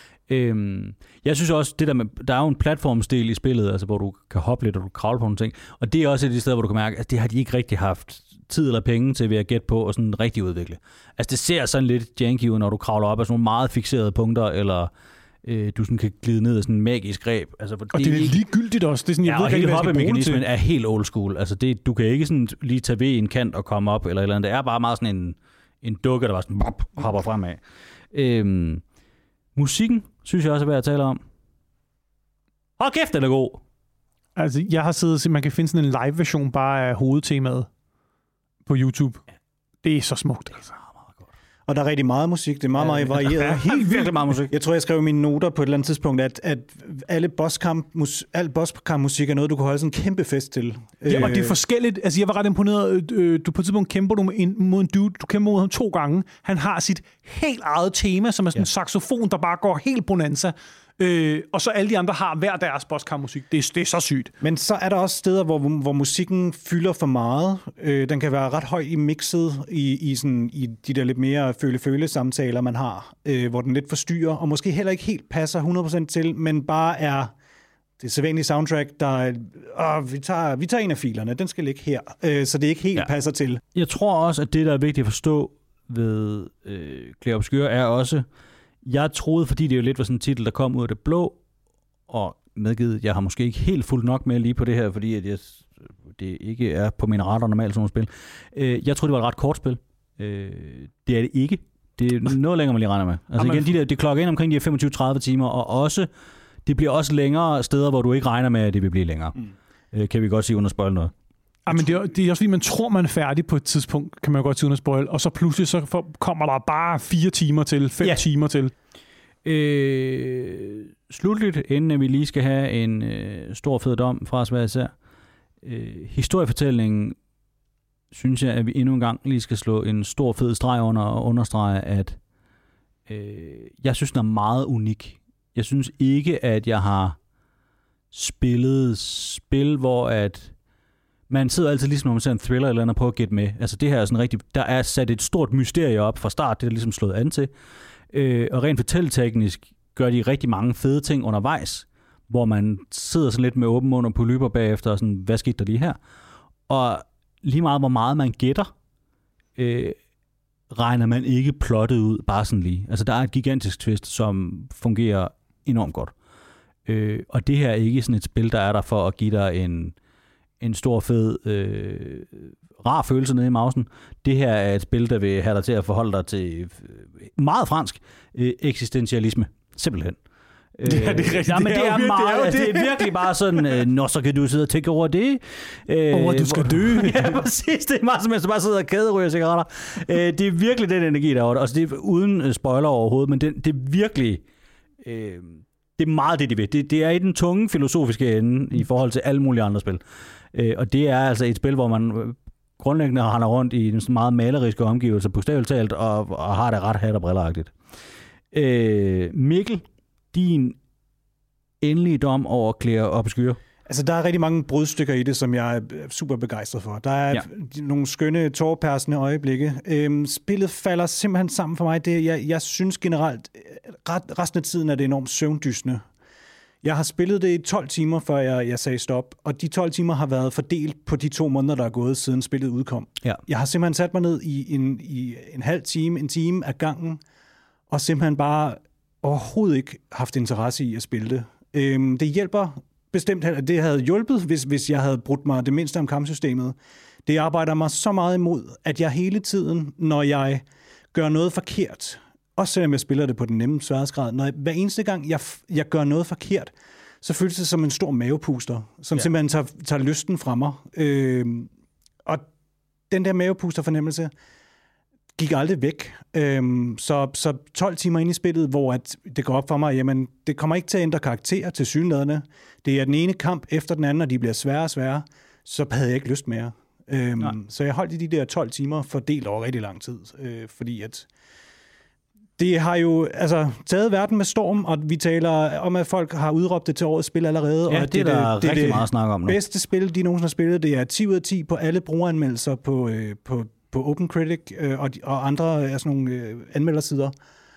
Øhm, jeg synes også, det der med, der er jo en platformstil i spillet, altså, hvor du kan hoppe lidt, og du kravle på nogle ting, og det er også et af de steder, hvor du kan mærke, at det har de ikke rigtig haft tid eller penge til ved at gætte på og sådan rigtig udvikle. Altså, det ser sådan lidt janky ud, når du kravler op af sådan nogle meget fikserede punkter, eller øh, du sådan kan glide ned af sådan en magisk greb. Altså, og det, det er ikke... ligegyldigt også. Det er sådan, jeg ja, ved og ikke, hele hvad hoppemekanismen er helt old school. Altså, det, du kan ikke sådan lige tage ved en kant og komme op, eller eller andet. Det er bare meget sådan en, en dukke, der bare sådan bop, hopper fremad. Øhm, musikken synes jeg også er værd at tale om. Hold kæft, den er god! Altså, jeg har siddet og set, man kan finde sådan en live-version bare af hovedtemaet på YouTube. Det er så smukt, altså. Og der er rigtig meget musik. Det er meget, meget varieret. Ja, helt virkelig meget musik. Jeg tror, jeg skrev i mine noter på et eller andet tidspunkt, at, at alle bosskamp, mus, al bosskamp-musik er noget, du kan holde sådan en kæmpe fest til. Ja, og det er forskelligt. Altså, jeg var ret imponeret. Du på et tidspunkt kæmper du mod en dude. Du kæmper mod ham to gange. Han har sit helt eget tema, som er sådan en ja. saxofon, der bare går helt bonanza. Øh, og så alle de andre har hver deres bosskamp-musik. Det er, det er så sygt. Men så er der også steder, hvor, hvor musikken fylder for meget. Øh, den kan være ret høj i mixet, i, i, sådan, i de der lidt mere føle-føle-samtaler, man har, øh, hvor den lidt forstyrrer, og måske heller ikke helt passer hundrede procent til, men bare er det sædvanlige soundtrack, der er, åh, vi, tager, vi tager en af filerne, den skal ligge her, øh, så det ikke helt ja. passer til. Jeg tror også, at det, der er vigtigt at forstå ved øh, Clair Obscur, er også, jeg troede, fordi det jo lidt var sådan en titel, der kom ud af det blå, og medgivet, jeg har måske ikke helt fuldt nok med lige på det her, fordi at jeg, det ikke er på mine retter normalt sådan nogle spil. Øh, jeg troede, det var et ret kort spil. Øh, det er det ikke. Det er noget længere, man lige regner med. Altså igen, de der, det klokker ind omkring de her femogtyve til tredive timer, og også, det bliver også længere steder, hvor du ikke regner med, at det vil blive længere. Mm. Øh, kan vi godt sige uden at spoil noget. Ja, men det er, det er også fordi, man tror, man er færdig på et tidspunkt, kan man jo godt sige uden at spoil, og så pludselig så for, kommer der bare fire timer til, fem ja. timer til. Øh, slutligt, inden vi lige skal have en øh, stor fed dom fra os hver især. Øh, historiefortællingen synes jeg, at vi endnu en gang lige skal slå en stor fed streg under og understrege, at øh, jeg synes, den er meget unik. Jeg synes ikke, at jeg har spillet spil, hvor at man sidder altid ligesom, når man ser en thriller eller andet på at gætte med. Altså det her er sådan rigtig, der er sat et stort mysterie op fra start, det er ligesom slået an til. Øh, og rent fortælleteknisk gør de rigtig mange fede ting undervejs, hvor man sidder sådan lidt med åben mund og polypper bagefter, og sådan, hvad skete der lige her? Og lige meget, hvor meget man gætter, øh, regner man ikke plottet ud, bare sådan lige. Altså, der er et gigantisk twist, som fungerer enormt godt. Øh, og det her er ikke sådan et spil, der er der for at give dig en, en stor, fed, øh, rar følelse nede i mausen. Det her er et spil, der vil have dig til at forholde dig til meget fransk øh, eksistentialisme. Simpelthen. Det er det rigtigt. Ja, men det, det, er, er, meget, det, er altså, det er virkelig bare sådan, øh, når så kan du sidde og tænke over det. Øh, over at du skal dø. Ja, præcis. Det er meget som jeg bare sidder og kæderyger cigaretter. Øh, det er virkelig den energi, der er over. Altså, det er uden spoiler overhovedet, men det, det er virkelig... Øh, det er meget det, de vil. Det, det er i den tunge filosofiske ende i forhold til alle mulige andre spil. Øh, og det er altså et spil, hvor man grundlæggende render rundt i en meget maleriske omgivelser, bogstaveligt talt, og, og har det ret hat og brilleragtigt. Øh, Mikkel, din endelige dom over Clair Obscur? Altså, der er rigtig mange brudstykker i det, som jeg er super begejstret for. Der er ja. nogle skønne, tårpersende øjeblikke. Øhm, spillet falder simpelthen sammen for mig. Det, jeg, jeg synes generelt, ret, resten af tiden er det enormt søvndysende. Jeg har spillet det i tolv timer, før jeg, jeg sagde stop, og de tolv timer har været fordelt på de to måneder, der er gået, siden spillet udkom. Ja. Jeg har simpelthen sat mig ned i en, i en halv time, en time af gangen, og simpelthen bare overhovedet ikke haft interesse i at spille det. Øhm, det hjælper bestemt, at det havde hjulpet, hvis, hvis jeg havde brudt mig det mindste om kampsystemet. Det arbejder mig så meget imod, at jeg hele tiden, når jeg gør noget forkert, også selvom jeg spiller det på den nemme sværhedsgrad, når jeg, hver eneste gang jeg, jeg gør noget forkert, så føles det som en stor mavepuster, som ja. simpelthen tager, tager lysten fra mig. Øhm, og den der mavepuster-fornemmelse gik aldrig væk. Øhm, så, så tolv timer ind i spillet, hvor at det går op for mig, jamen, det kommer ikke til at ændre karakter til synlædende. Det er den ene kamp efter den anden, og de bliver sværere og sværere, så havde jeg ikke lyst mere. Øhm, så jeg holdt i de der tolv timer fordelt over rigtig lang tid, øh, fordi at det har jo altså taget verden med storm, og vi taler om, at folk har udråbt det til årets spil allerede. Ja, og det er der det, det, rigtig det meget at snakke om nu. Det bedste spil, de nogensinde har spillet, det er ti ud af ti på alle brugeranmeldelser på, øh, på, på OpenCritic øh, og, og andre af sådan nogle øh, anmeldersider.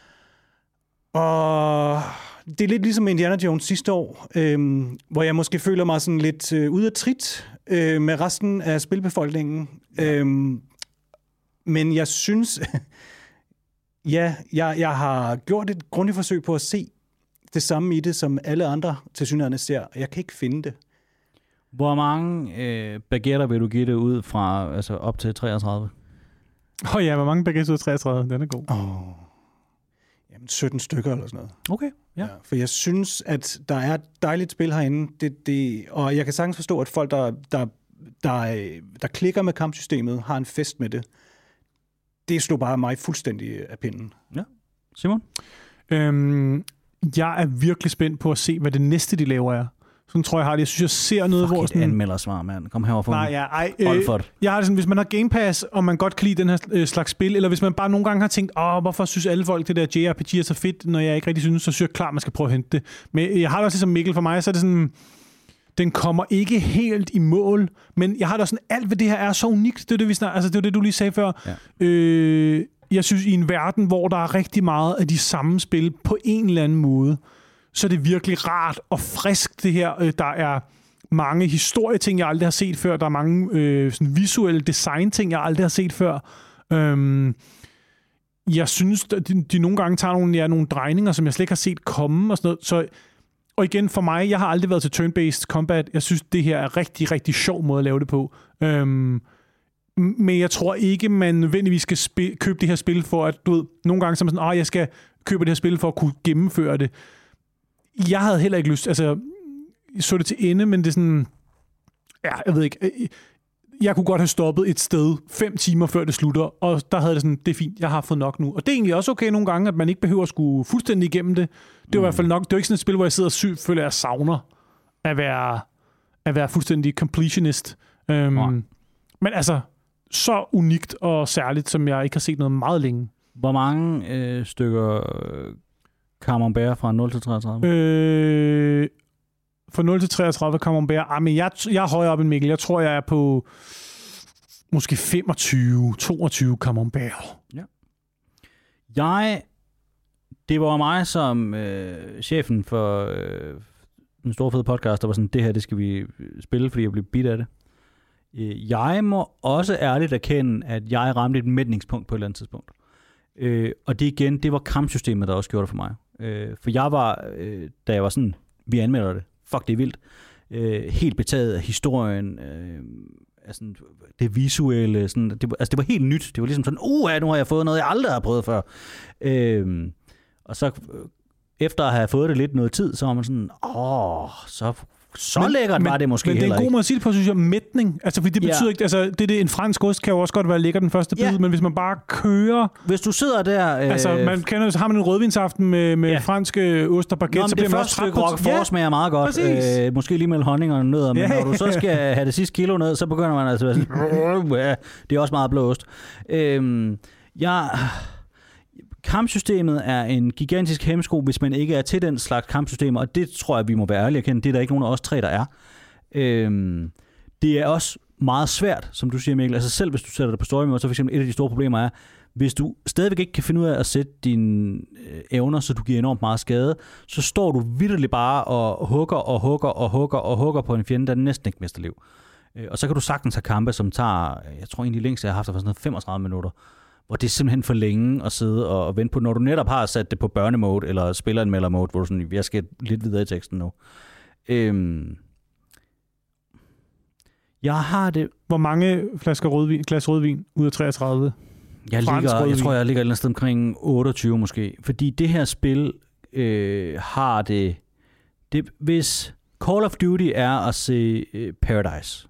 Og det er lidt ligesom Indiana Jones sidste år, øh, hvor jeg måske føler mig sådan lidt øh, ude af trit øh, med resten af spilbefolkningen. Ja. Øh, men jeg synes... Ja, jeg, jeg har gjort et grundigt forsøg på at se det samme i det, som alle andre tilsyneladende ser, og jeg kan ikke finde det. Hvor mange øh, baguetter vil du give det ud fra, altså op til treogtredive? Åh oh ja, hvor mange baguetter ud af treogtredive? Den er god. Oh. Jamen sytten stykker eller sådan noget. Okay, ja. ja. For jeg synes, at der er et dejligt spil herinde, det, det, og jeg kan sagtens forstå, at folk, der, der, der, der klikker med kampsystemet, har en fest med det. Det slog bare mig fuldstændig af pinden. Ja. Simon? Øhm, jeg er virkelig spændt på at se, hvad det næste, de laver er. Sådan tror jeg har det. Jeg synes, jeg ser noget, Fuck hvor... Fuck et anmeldersvar, mand. Kom herover for Nej, mig. ja, ej, øh, jeg har det sådan, hvis man har Game Pass, og man godt kan lide den her øh, slags spil, eller hvis man bare nogle gange har tænkt, åh, hvorfor synes alle folk, det der J R P G er så fedt, når jeg ikke rigtig synes, så synes jeg klart, man skal prøve at hente det. Men jeg har det også ligesom Mikkel for mig, så er det sådan... Den kommer ikke helt i mål, men jeg har da sådan, alt ved det her er så unikt. Det er det, vi snak, altså, det, var det du lige sagde før. Ja. Øh, jeg synes, i en verden, hvor der er rigtig meget af de samme spil på en eller anden måde, så er det virkelig rart og frisk, det her. Øh, der er mange historieting, jeg aldrig har set før. Der er mange øh, sådan visuelle design-ting, jeg aldrig har set før. Øhm, jeg synes, de, de nogle gange tager nogle, ja, nogle drejninger, som jeg slet ikke har set komme og sådan noget. Så, og igen, for mig, jeg har aldrig været til turn-based combat. Jeg synes, det her er rigtig, rigtig sjov måde at lave det på. Øhm, men jeg tror ikke, man nødvendigvis skal spil- købe det her spil for, at du ved, nogle gange så er man sådan, åh, jeg skal købe det her spil for at kunne gennemføre det. Jeg havde heller ikke lyst, altså, jeg så det til ende, men det er sådan, ja, jeg ved ikke, jeg kunne godt have stoppet et sted fem timer før det slutter, og der havde det sådan, det er fint, jeg har fået nok nu. Og det er egentlig også okay nogle gange, at man ikke behøver at skulle fuldstændig igennem det. Det er mm. i hvert fald nok, det er jo ikke sådan et spil, hvor jeg sidder og syg, føler, jeg savner at være, at være fuldstændig completionist. Um, ja. Men altså, så unikt og særligt, som jeg ikke har set noget meget længe. Hvor mange øh, stykker øh, Camembert fra nul til treogtredive? Øh, fra nul til treogtredive Camembert. Ah, men jeg, jeg er højere op end Mikkel. Jeg tror, jeg er på måske femogtyve, toogtyve Camembert. Ja. Jeg... Det var mig som øh, chefen for øh, den store fede podcast, der var sådan, det her, det skal vi spille, fordi jeg blev bidt af det. Jeg må også ærligt erkende, at jeg ramte et mætningspunkt på et eller andet tidspunkt. Øh, og det igen, det var kampsystemet, der også gjorde det for mig. Øh, for jeg var, øh, da jeg var sådan, vi anmelder det, fuck det er vildt, øh, helt betaget af historien, øh, altså det visuelle, sådan, det, altså det var helt nyt. Det var ligesom sådan, uh, nu har jeg fået noget, jeg aldrig har prøvet før. Øh, og så efter at have fået det lidt noget tid, så var man sådan, åh, så... Så men, lækkert var det måske men heller ikke. Men det er en god måde at sige det på, synes jeg, mætning. Altså, fordi det betyder ja. ikke, altså, det, det, en fransk ost kan jo også godt være lækker den første bid, ja. men hvis man bare kører... Hvis du sidder der... Øh... Altså, man kender, så har man en rødvinsaften med, med ja. franske ost og baguette, Nå, så bliver man også træt på... Det første stykke smager meget godt. Øh, måske lige med honning og nødder, men ja. når du så skal have det sidste kilo ned, så begynder man altså at være sådan... Ja, det er også meget blå ost. Øh, jeg... Kampsystemet er en gigantisk hemsko, hvis man ikke er til den slags kampsystemer, og det tror jeg, vi må være ærlige at kende. Det er der ikke nogen af os tre, der er. Øhm, det er også meget svært, som du siger, Mikkel. Altså selv hvis du sætter det på story mode, så for eksempel et af de store problemer er, hvis du stadigvæk ikke kan finde ud af at sætte dine øh, evner, så du giver enormt meget skade, så står du vitterligt bare og hugger og hugger og hugger og hugger på en fjende, der næsten ikke mister liv. Øh, og så kan du sagtens have kampe, som tager, jeg tror egentlig længst, jeg har haft det for sådan noget femogtredive minutter, hvor det er simpelthen for længe at sidde og, og vente på, når du netop har sat det på børnemode, eller spiller en melder-mode, hvor du sådan, jeg skal lidt videre i teksten nu. Øhm, jeg har det... Hvor mange flasker rødvin, glas rødvin ud af treogtredive? Jeg, ligger, jeg tror, jeg ligger et eller andet sted omkring otteogtyve måske. Fordi det her spil øh, har det, det... Hvis Call of Duty er at se øh, Paradise,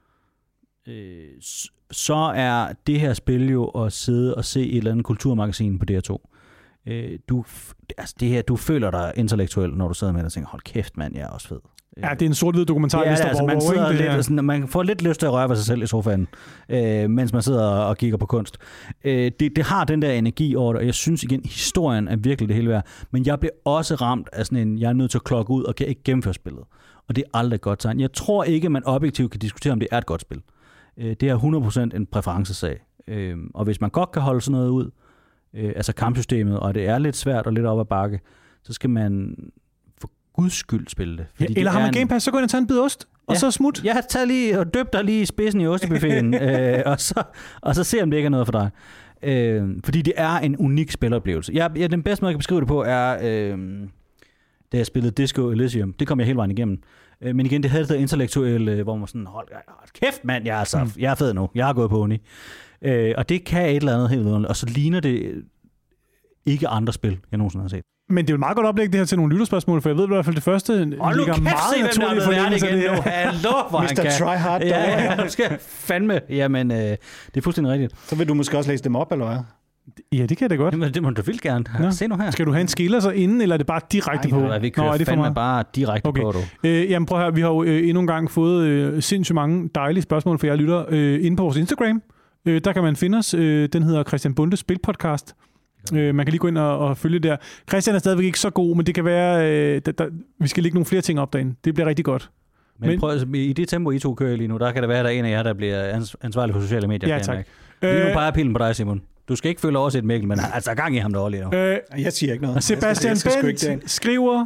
øh, så er det her spil jo at sidde og se et eller andet kulturmagasin på D R to. Øh, du, altså det her, du føler dig intellektuel, når du sidder med det og tænker, hold kæft mand, jeg er også fed. Ja, det er en sort-hvid dokumentar. Ja, det er, altså, man, sidder lidt, sådan, man får lidt lyst til at røre ved sig selv i sofaen, øh, mens man sidder og kigger på kunst. Øh, det, det har den der energi over det, og jeg synes igen, historien er virkelig det hele værd. Men jeg bliver også ramt af sådan en, jeg er nødt til at klokke ud og kan ikke gennemføre spillet. Og det er aldrig et godt tegn. Jeg tror ikke, man objektivt kan diskutere, om det er et godt spil. Øh, det er hundrede procent en præferencesag. Øh, og hvis man godt kan holde sådan noget ud, øh, altså kampsystemet, og det er lidt svært og lidt op ad bakke, så skal man... Guds skyld spille det. Ja, eller har man en... Game Pass, så gå ind og tage en bid ost, og ja, så smut. Ja, tag lige og døb dig lige i spidsen i ostebuffeten, øh, og, så, og så se, om det ikke er noget for dig. Øh, fordi det er en unik spiloplevelse. Jeg, jeg, den bedste måde, jeg kan beskrive det på, er, øh, da jeg spillede Disco Elysium. Det kom jeg hele vejen igennem. Øh, men igen, det havde det der intellektuelle, hvor man sådan, hold, hold kæft mand, jeg er, så, mm. jeg er fed nu. Jeg har gået på uni. Øh, og det kan et eller andet helt vidunderligt. Og så ligner det ikke andre spil, jeg nogensinde har set. Men det er jo meget godt oplæg det her til nogle lytterspørgsmål, for jeg ved i hvert fald, det første oh, ligger meget naturligt for det igen nu. Hallo, hvor han kan. mister Tryhard. Ja, ja, nu skal jeg fandme. Jamen, øh, det er fuldstændig rigtigt. Så vil du måske også læse dem op, eller hvad? Ja, det kan jeg da godt. Jamen, det må du vil gerne. Ja. Se nu her. Skal du have en skiller så inden, eller er det bare direkte Ej, på? Nej, vi kører Nå, er det fandme bare direkte okay. på, du. Øh, jamen prøv at høre, vi har jo øh, endnu en gang fået øh, sindssygt mange dejlige spørgsmål for jer lytter øh, inde på vores Instagram. Øh, der kan man finde os. Øh, den hedder Christian Bundes Spilpodcast. Øh, man kan lige gå ind og, og følge der. Christian er stadigvæk ikke så god, men det kan være, øh, der, der, vi skal lægge nogle flere ting op derinde. Det bliver rigtig godt. Men, men prøv, i det tempo, I to kører lige nu, der kan det være, at der er en af jer, der bliver ansvarlig for sociale medier. Ja, tak. Lige nu peger pilen på dig, Simon. Du skal ikke følge over til et Mikkel, men altså gang i ham derovre lige nu. Øh, jeg siger ikke noget. Sebastian Bent skriver,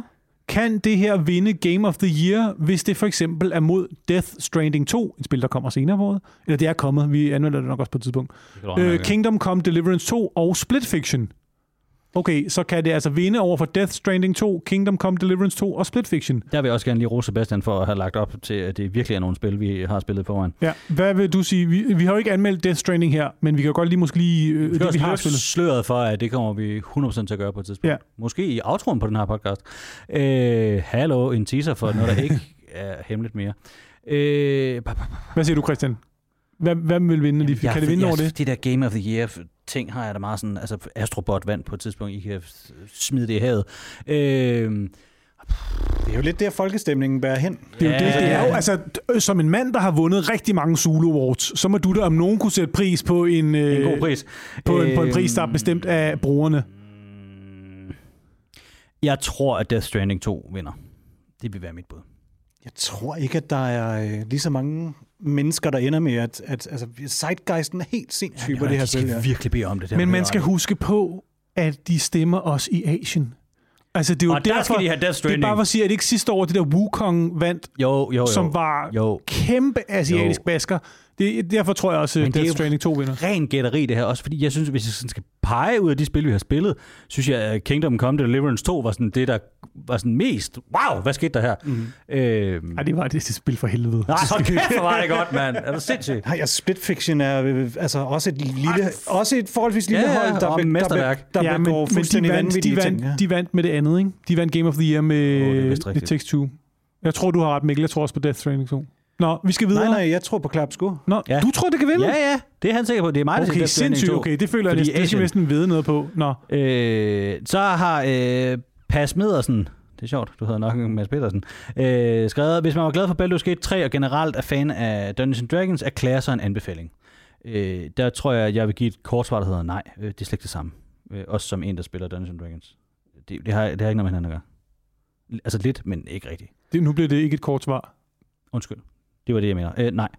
kan det her vinde Game of the Year, hvis det for eksempel er mod Death Stranding to, et spil, der kommer senere på året, eller det er kommet, vi anmelder det nok også på et tidspunkt, øh, Kingdom Come Deliverance to og Split Fiction. Okay, så kan det altså vinde over for Death Stranding to, Kingdom Come Deliverance to og Split Fiction. Der vil jeg også gerne lige rose Sebastian for at have lagt op til, at det virkelig er nogle spil, vi har spillet foran. Ja, hvad vil du sige? Vi, vi har jo ikke anmeldt Death Stranding her, men vi kan jo godt lige måske lige... Øh, vi det, vi har spillet. Sløret for, at det kommer vi hundrede procent til at gøre på et tidspunkt. Ja. Måske i outroen på den her podcast. Øh, hallo, en teaser for noget, der ikke er hemmeligt mere. Øh, hvad siger du, Christian? Hvem, hvem vil vinde? Jamen, kan det vinde jeg, over det? De der Game of the Year ting har jeg da meget sådan, altså Astrobot vandt på et tidspunkt, I kan smide det i havet. Øh, det er jo lidt der, folkestemningen bærer hen. Det er jo, det, det er jo altså, som en mand, der har vundet rigtig mange Zulu Awards, så må du da om nogen kunne sætte pris på en, en god pris. På en, øh, på en pris, der er bestemt af brugerne. Jeg tror, at Death Stranding to vinder. Det vil være mit bud. Jeg tror ikke, at der er øh, lige så mange mennesker, der ender med, at, at altså, zeitgeisten er helt sindssyg på ja, det her spil. De skal virkelig bede om det. Der Men man skal huske på, at de stemmer også i Asien. Altså, det er jo og derfor, der skal de have Death Stranding. Det er bare for at sige, at det ikke sidste år, det der Wukong vandt, jo, jo, jo. som var jo. kæmpe asiatisk jo. basker. Det, derfor tror jeg også, at Death Stranding to vinder. Ren gætteri det her, også fordi jeg synes, hvis jeg sådan skal pege ud af de spil, vi har spillet, synes jeg, at Kingdom Come Deliverance to var sådan det, der var sådan mest, wow, hvad skete der her? Mm. Øhm... Ej, det var det, det spil for helvede. Nej, hold kæft, hvor var det godt, mand. Er du sindssygt? Nej, ja, Split Fiction er altså også et lille, også et forholdsvis lille ja, hold, der, vil, der, der ja, begår fuldstændig de vandt, vanvittige de vandt, ting. Ja. De vandt med det andet, ikke? De vandt Game of the Year med oh, It Takes Two. Jeg tror, du har ret, Mikkel. Jeg tror også på Death Stranding to. Nå, vi skal videre. Nej, nej, jeg tror på Klapsko. Nå, ja. Du tror, det kan vinde? Ja, ja. Det er han sikker på. Det er mig, der okay, sindssygt. Okay, det føler jeg næsten, det skal næsten vide noget på. Nå. Øh, så har øh, Pas Medersen, det er sjovt, du hedder nok Mads Petersen, øh, skrevet, hvis man var glad for Baldur's Gate tre og generelt er fan af Dungeons and Dragons, erklærer sig en anbefaling. Øh, der tror jeg, at jeg vil give et kort svar, der hedder nej. Øh, det er slet ikke det samme. Øh, også som en, der spiller Dungeons and Dragons. Det, det, har, det har ikke noget med hinanden at gøre. Altså lidt, men ikke rigtigt. Det, nu bliver det ikke et kort svar. Undskyld. Det var det, jeg mener. Øh, nej.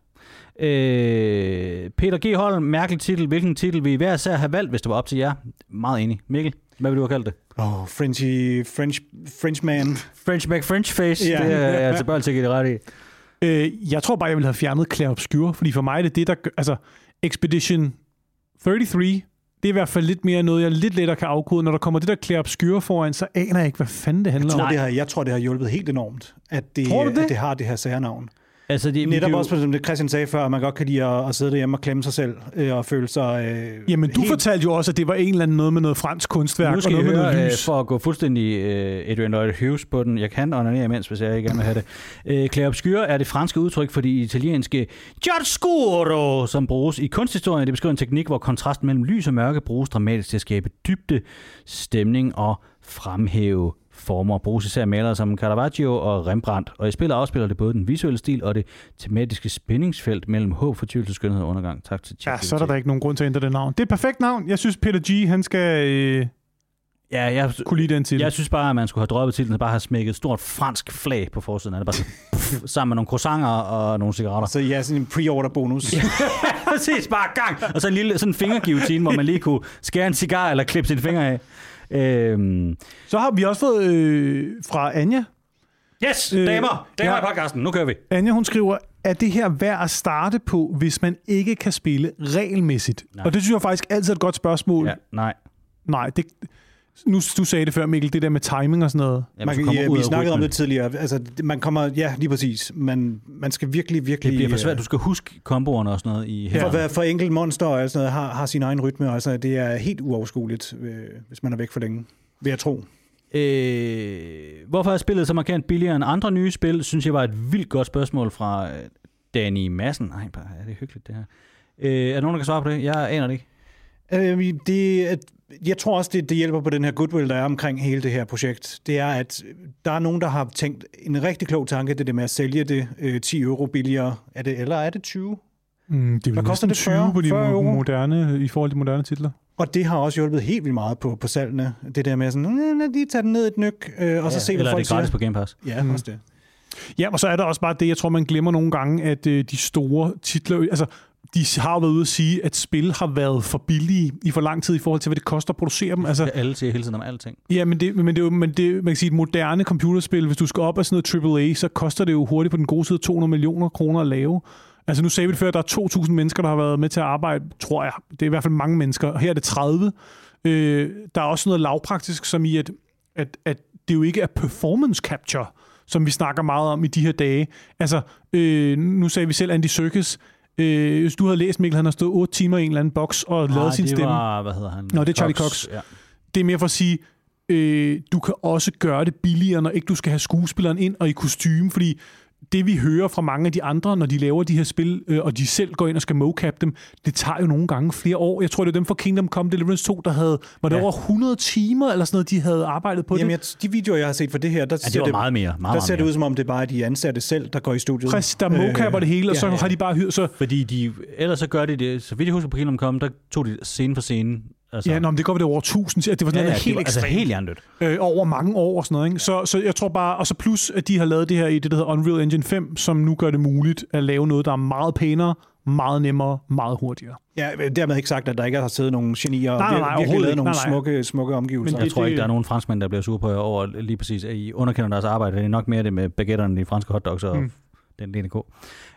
Øh, Peter G. Holm, mærkelig titel. Hvilken titel vil I hver især have valgt, hvis det var op til jer? Meget enig. Mikkel, hvad vil du have kaldt det? Åh, oh, Frenchy, French, Frenchman. French Mac French Face. Yeah. Det er jeg altså bare til at give det ret i. Øh, jeg tror bare, jeg ville have fjernet Clair Obscur, fordi for mig er det det, der gør, altså Expedition treogtredive, det er i hvert fald lidt mere noget, jeg lidt lettere kan afkode. Når der kommer det der Clair Obscur foran, så aner jeg ikke, hvad fanden det handler jeg tror, om. Det har, jeg tror, det har hjulpet helt enormt, at det, det? at det har det her særnavn. Altså det, Netop jo... også, som det Christian sagde før, at man godt kan lide at, at sidde derhjemme og klemme sig selv øh, og føle sig... Øh, Jamen, du helt... fortalte jo også, at det var en eller anden noget med noget fransk kunstværk. Nu skal og noget høre, med noget lys. For at gå fuldstændig uh, Adrian Lloyd Hughes på den. Jeg kan onanere imens, hvis jeg ikke gerne vil have det. Uh, Clair Obscur er det franske udtryk for de italienske chiaroscuro, som bruges i kunsthistorien. Det beskriver en teknik, hvor kontrasten mellem lys og mørke bruges dramatisk til at skabe dybde, stemning og fremhæve former. Bruges især malere som Caravaggio og Rembrandt, og i spillet afspiller det både den visuelle stil og det tematiske spændingsfelt mellem håb, fortvivlelse, skønhed og undergang. Tak til Ja, så er der da ikke nogen grund til at ændre det navn. Det er et perfekt navn. Jeg synes, Peter G., han skal øh, ja, jeg, kunne lide den til. Jeg synes bare, at man skulle have droppet titlen og bare have smækket et stort fransk flag på forsiden. Det er bare sådan, puff, sammen med nogle croissanter og nogle cigaretter. Så ja, sådan en pre-order bonus. Præcis, bare gang. Og så en lille sådan fingerguillotine, hvor man lige kunne skære en cigar eller klippe sin finger af. Øhm. Så har vi også fået øh, fra Anja. Yes, damer. Damer ja. i podcasten. Nu kører vi. Anja, hun skriver, er det her værd at starte på, hvis man ikke kan spille regelmæssigt? Nej. Og det synes jeg faktisk altid er et godt spørgsmål. Ja, nej. Nej, det... Nu, du sagde det før, Mikkel, det der med timing og sådan noget. Ja, man, ja, vi snakkede om det tidligere. Altså, man kommer, ja, lige præcis. Man, man skal virkelig, virkelig... Det bliver for svært. Du skal huske komboerne og sådan noget i her. For, for enkelt monster og sådan noget, har, har sin egen rytme. Altså, det er helt uoverskueligt, hvis man er væk for længe, vil jeg tro. Øh, hvorfor er spillet så markant billigere end andre nye spil? Synes jeg var et vildt godt spørgsmål fra Danny Madsen. Nej, bare er det hyggeligt, det her. Øh, er der nogen, der kan svare på det? Jeg aner det ikke. Øh, det Jeg tror også, det, det hjælper på den her goodwill, der er omkring hele det her projekt. Det er, at der er nogen, der har tænkt en rigtig klog tanke, det der med at sælge det øh, ti euro billigere. Er det, eller er det tyve? Mm, det er vel næsten tyve på de moderne, i forhold til moderne titler. Og det har også hjulpet helt vildt meget på, på salgene. Det der med sådan, øh, de tager den ned et nyk, øh, og så ja, se, hvad folk siger. Eller er det gratis på Game Pass? Ja, mm. også det. Ja, og så er der også bare det, jeg tror, man glemmer nogle gange, at øh, de store titler, altså de har været ude at sige, at spil har været for billige i for lang tid i forhold til, hvad det koster at producere dem. Altså, alle siger hele tiden om alting. Ja, men det, men det er jo, men det, man kan sige, et moderne computerspil, hvis du skal op af sådan noget triple A, så koster det jo hurtigt på den gode side to hundrede millioner kroner at lave. Altså nu sagde vi det før, at der er to tusind mennesker, der har været med til at arbejde, tror jeg. Det er i hvert fald mange mennesker, og her er det tredive. Øh, der er også noget lavpraktisk, som i, at, at, at det jo ikke er performance capture, som vi snakker meget om i de her dage. Altså, øh, nu sagde vi selv Andy Serkis. Øh, hvis du havde læst, Mikkel, han har stået otte timer i en eller anden boks og Nej, lavet sin stemme. Var, hvad hedder han? Nå, det er Charlie Cox. Cox. Ja. Det er mere for at sige, øh, du kan også gøre det billigere, når ikke du skal have skuespilleren ind og i kostume, fordi det vi hører fra mange af de andre, når de laver de her spil, øh, og de selv går ind og skal mocap dem, det tager jo nogle gange flere år. Jeg tror, det er dem fra Kingdom Come Deliverance to, der havde, var det ja. over hundrede timer eller sådan noget, de havde arbejdet på. Jamen, det. Jeg, de videoer, jeg har set for det her, der ja, ser det, det meget mere. Meget, der ser meget det mere. ud, som om det bare er de ansatte selv, der går i studiet. Præcis, der mocapper øh, det hele, og så ja, ja. har de bare hyret. Så... Fordi de, ellers så gør de det, så vidt jeg husker på Kingdom Come, der tog de scene for scene. Altså. Ja, nå, men det går ved det over tusind. Det var sådan ja, noget ja, helt ekstremt. Altså helt hjernedødt. Øh, over mange år og sådan noget. Ikke? Så, så jeg tror bare, og så plus, at de har lavet det her i det, der hedder Unreal Engine fem, som nu gør det muligt at lave noget, der er meget pænere, meget nemmere, meget hurtigere. Ja, dermed ikke sagt, at der ikke har siddet nogle genier og nej, nej, nej, virkelig lavet nogle nej, nej. smukke, smukke omgivelser. Men jeg tror det, ikke, der er nogen franskmænd, der bliver sure på jer over lige præcis, at I underkender deres arbejde. Det er nok mere det med baguetterne, de franske hotdogs og mm. den D N K.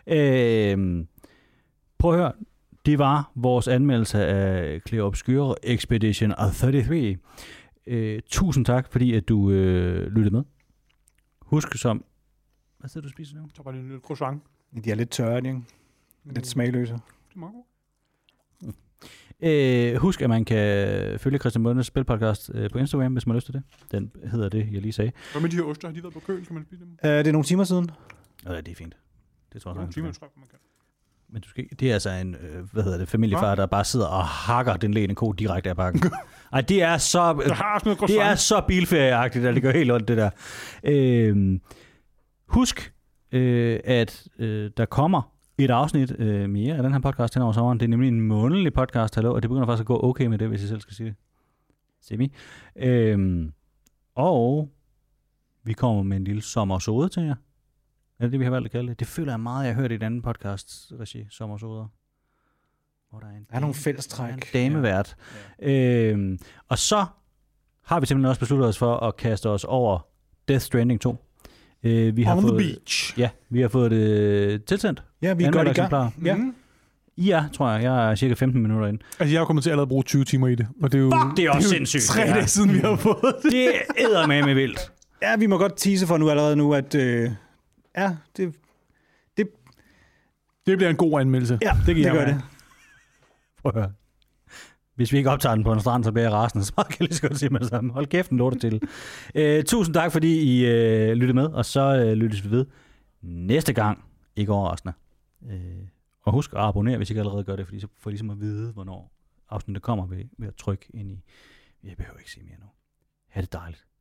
Øh, prøv at høre. Det var vores anmeldelse af Clear Obscure Expedition treogtredive. Øh, tusind tak, fordi at du øh, lyttede med. Husk som... Hvad sidder du og spiser nu? Så var det en lille croissant. De er lidt tørre, ikke? Lidt smagløse. Det er meget godt. Øh, husk, at man kan følge Christian Bundes Spilpodcast øh, på Instagram, hvis man har lyst til det. Den hedder det, jeg lige sagde. Hvad med de her oster? Har de været på køl? Kan man spise dem? Uh, det er nogle timer siden. Ja, det er fint. Det tror jeg, nogle timer, tror jeg, man kan. Men du skal, det er altså en, øh, hvad hedder det, familiefar, der bare sidder og hakker den lægende ko direkte af bakken. Ej, det er så, øh, det er så bilferieagtigt, at det gør helt ondt, det der. Øh, husk, øh, at øh, der kommer et afsnit øh, mere af den her podcast hen over sommeren. Det er nemlig en månedlig podcast, hallo, og det begynder faktisk at gå okay med det, hvis jeg selv skal sige det. Semi. Øh, og vi kommer med en lille sommersode til jer. Er det det, vi har valgt at kalde det? Det føler jeg meget, jeg har hørt i et andet podcast-regi, sommersoder. Hvor der er, en der er nogle fællestræk. En damevært. Ja. Ja. Øhm, og så har vi simpelthen også besluttet os for at kaste os over Death Stranding to. Øh, vi har On fået, the beach. Ja, vi har fået det tilsendt. Ja, vi er godt i gang. Ja. Mm-hmm. Ja, tror jeg. Jeg er cirka femten minutter inde. Altså, jeg har kommet til at allerede bruge tyve timer i det. Og det er jo, Fuck, det er også det er sindssygt. tre dage siden, vi har fået det. Det er eddermame vildt. Ja, vi må godt tease for nu allerede nu, at... Øh Ja, det, det... Det bliver en god anmeldelse. Ja, det, det gør det. Prøv at høre. Hvis vi ikke optager den på en strand, så bliver jeg rasende. Så kan jeg lige så godt sige med det samme. Hold kæft, den lorter til. Uh, tusind tak, fordi I uh, lyttede med, og så uh, lyttes vi ved næste gang. Ikke overraskende. Uh, og husk at abonnere, hvis I ikke allerede gør det, fordi så får I ligesom at vide, hvornår afsnittet kommer ved, ved at trykke ind i... Jeg behøver ikke sige mere nu. Ha' det dejligt.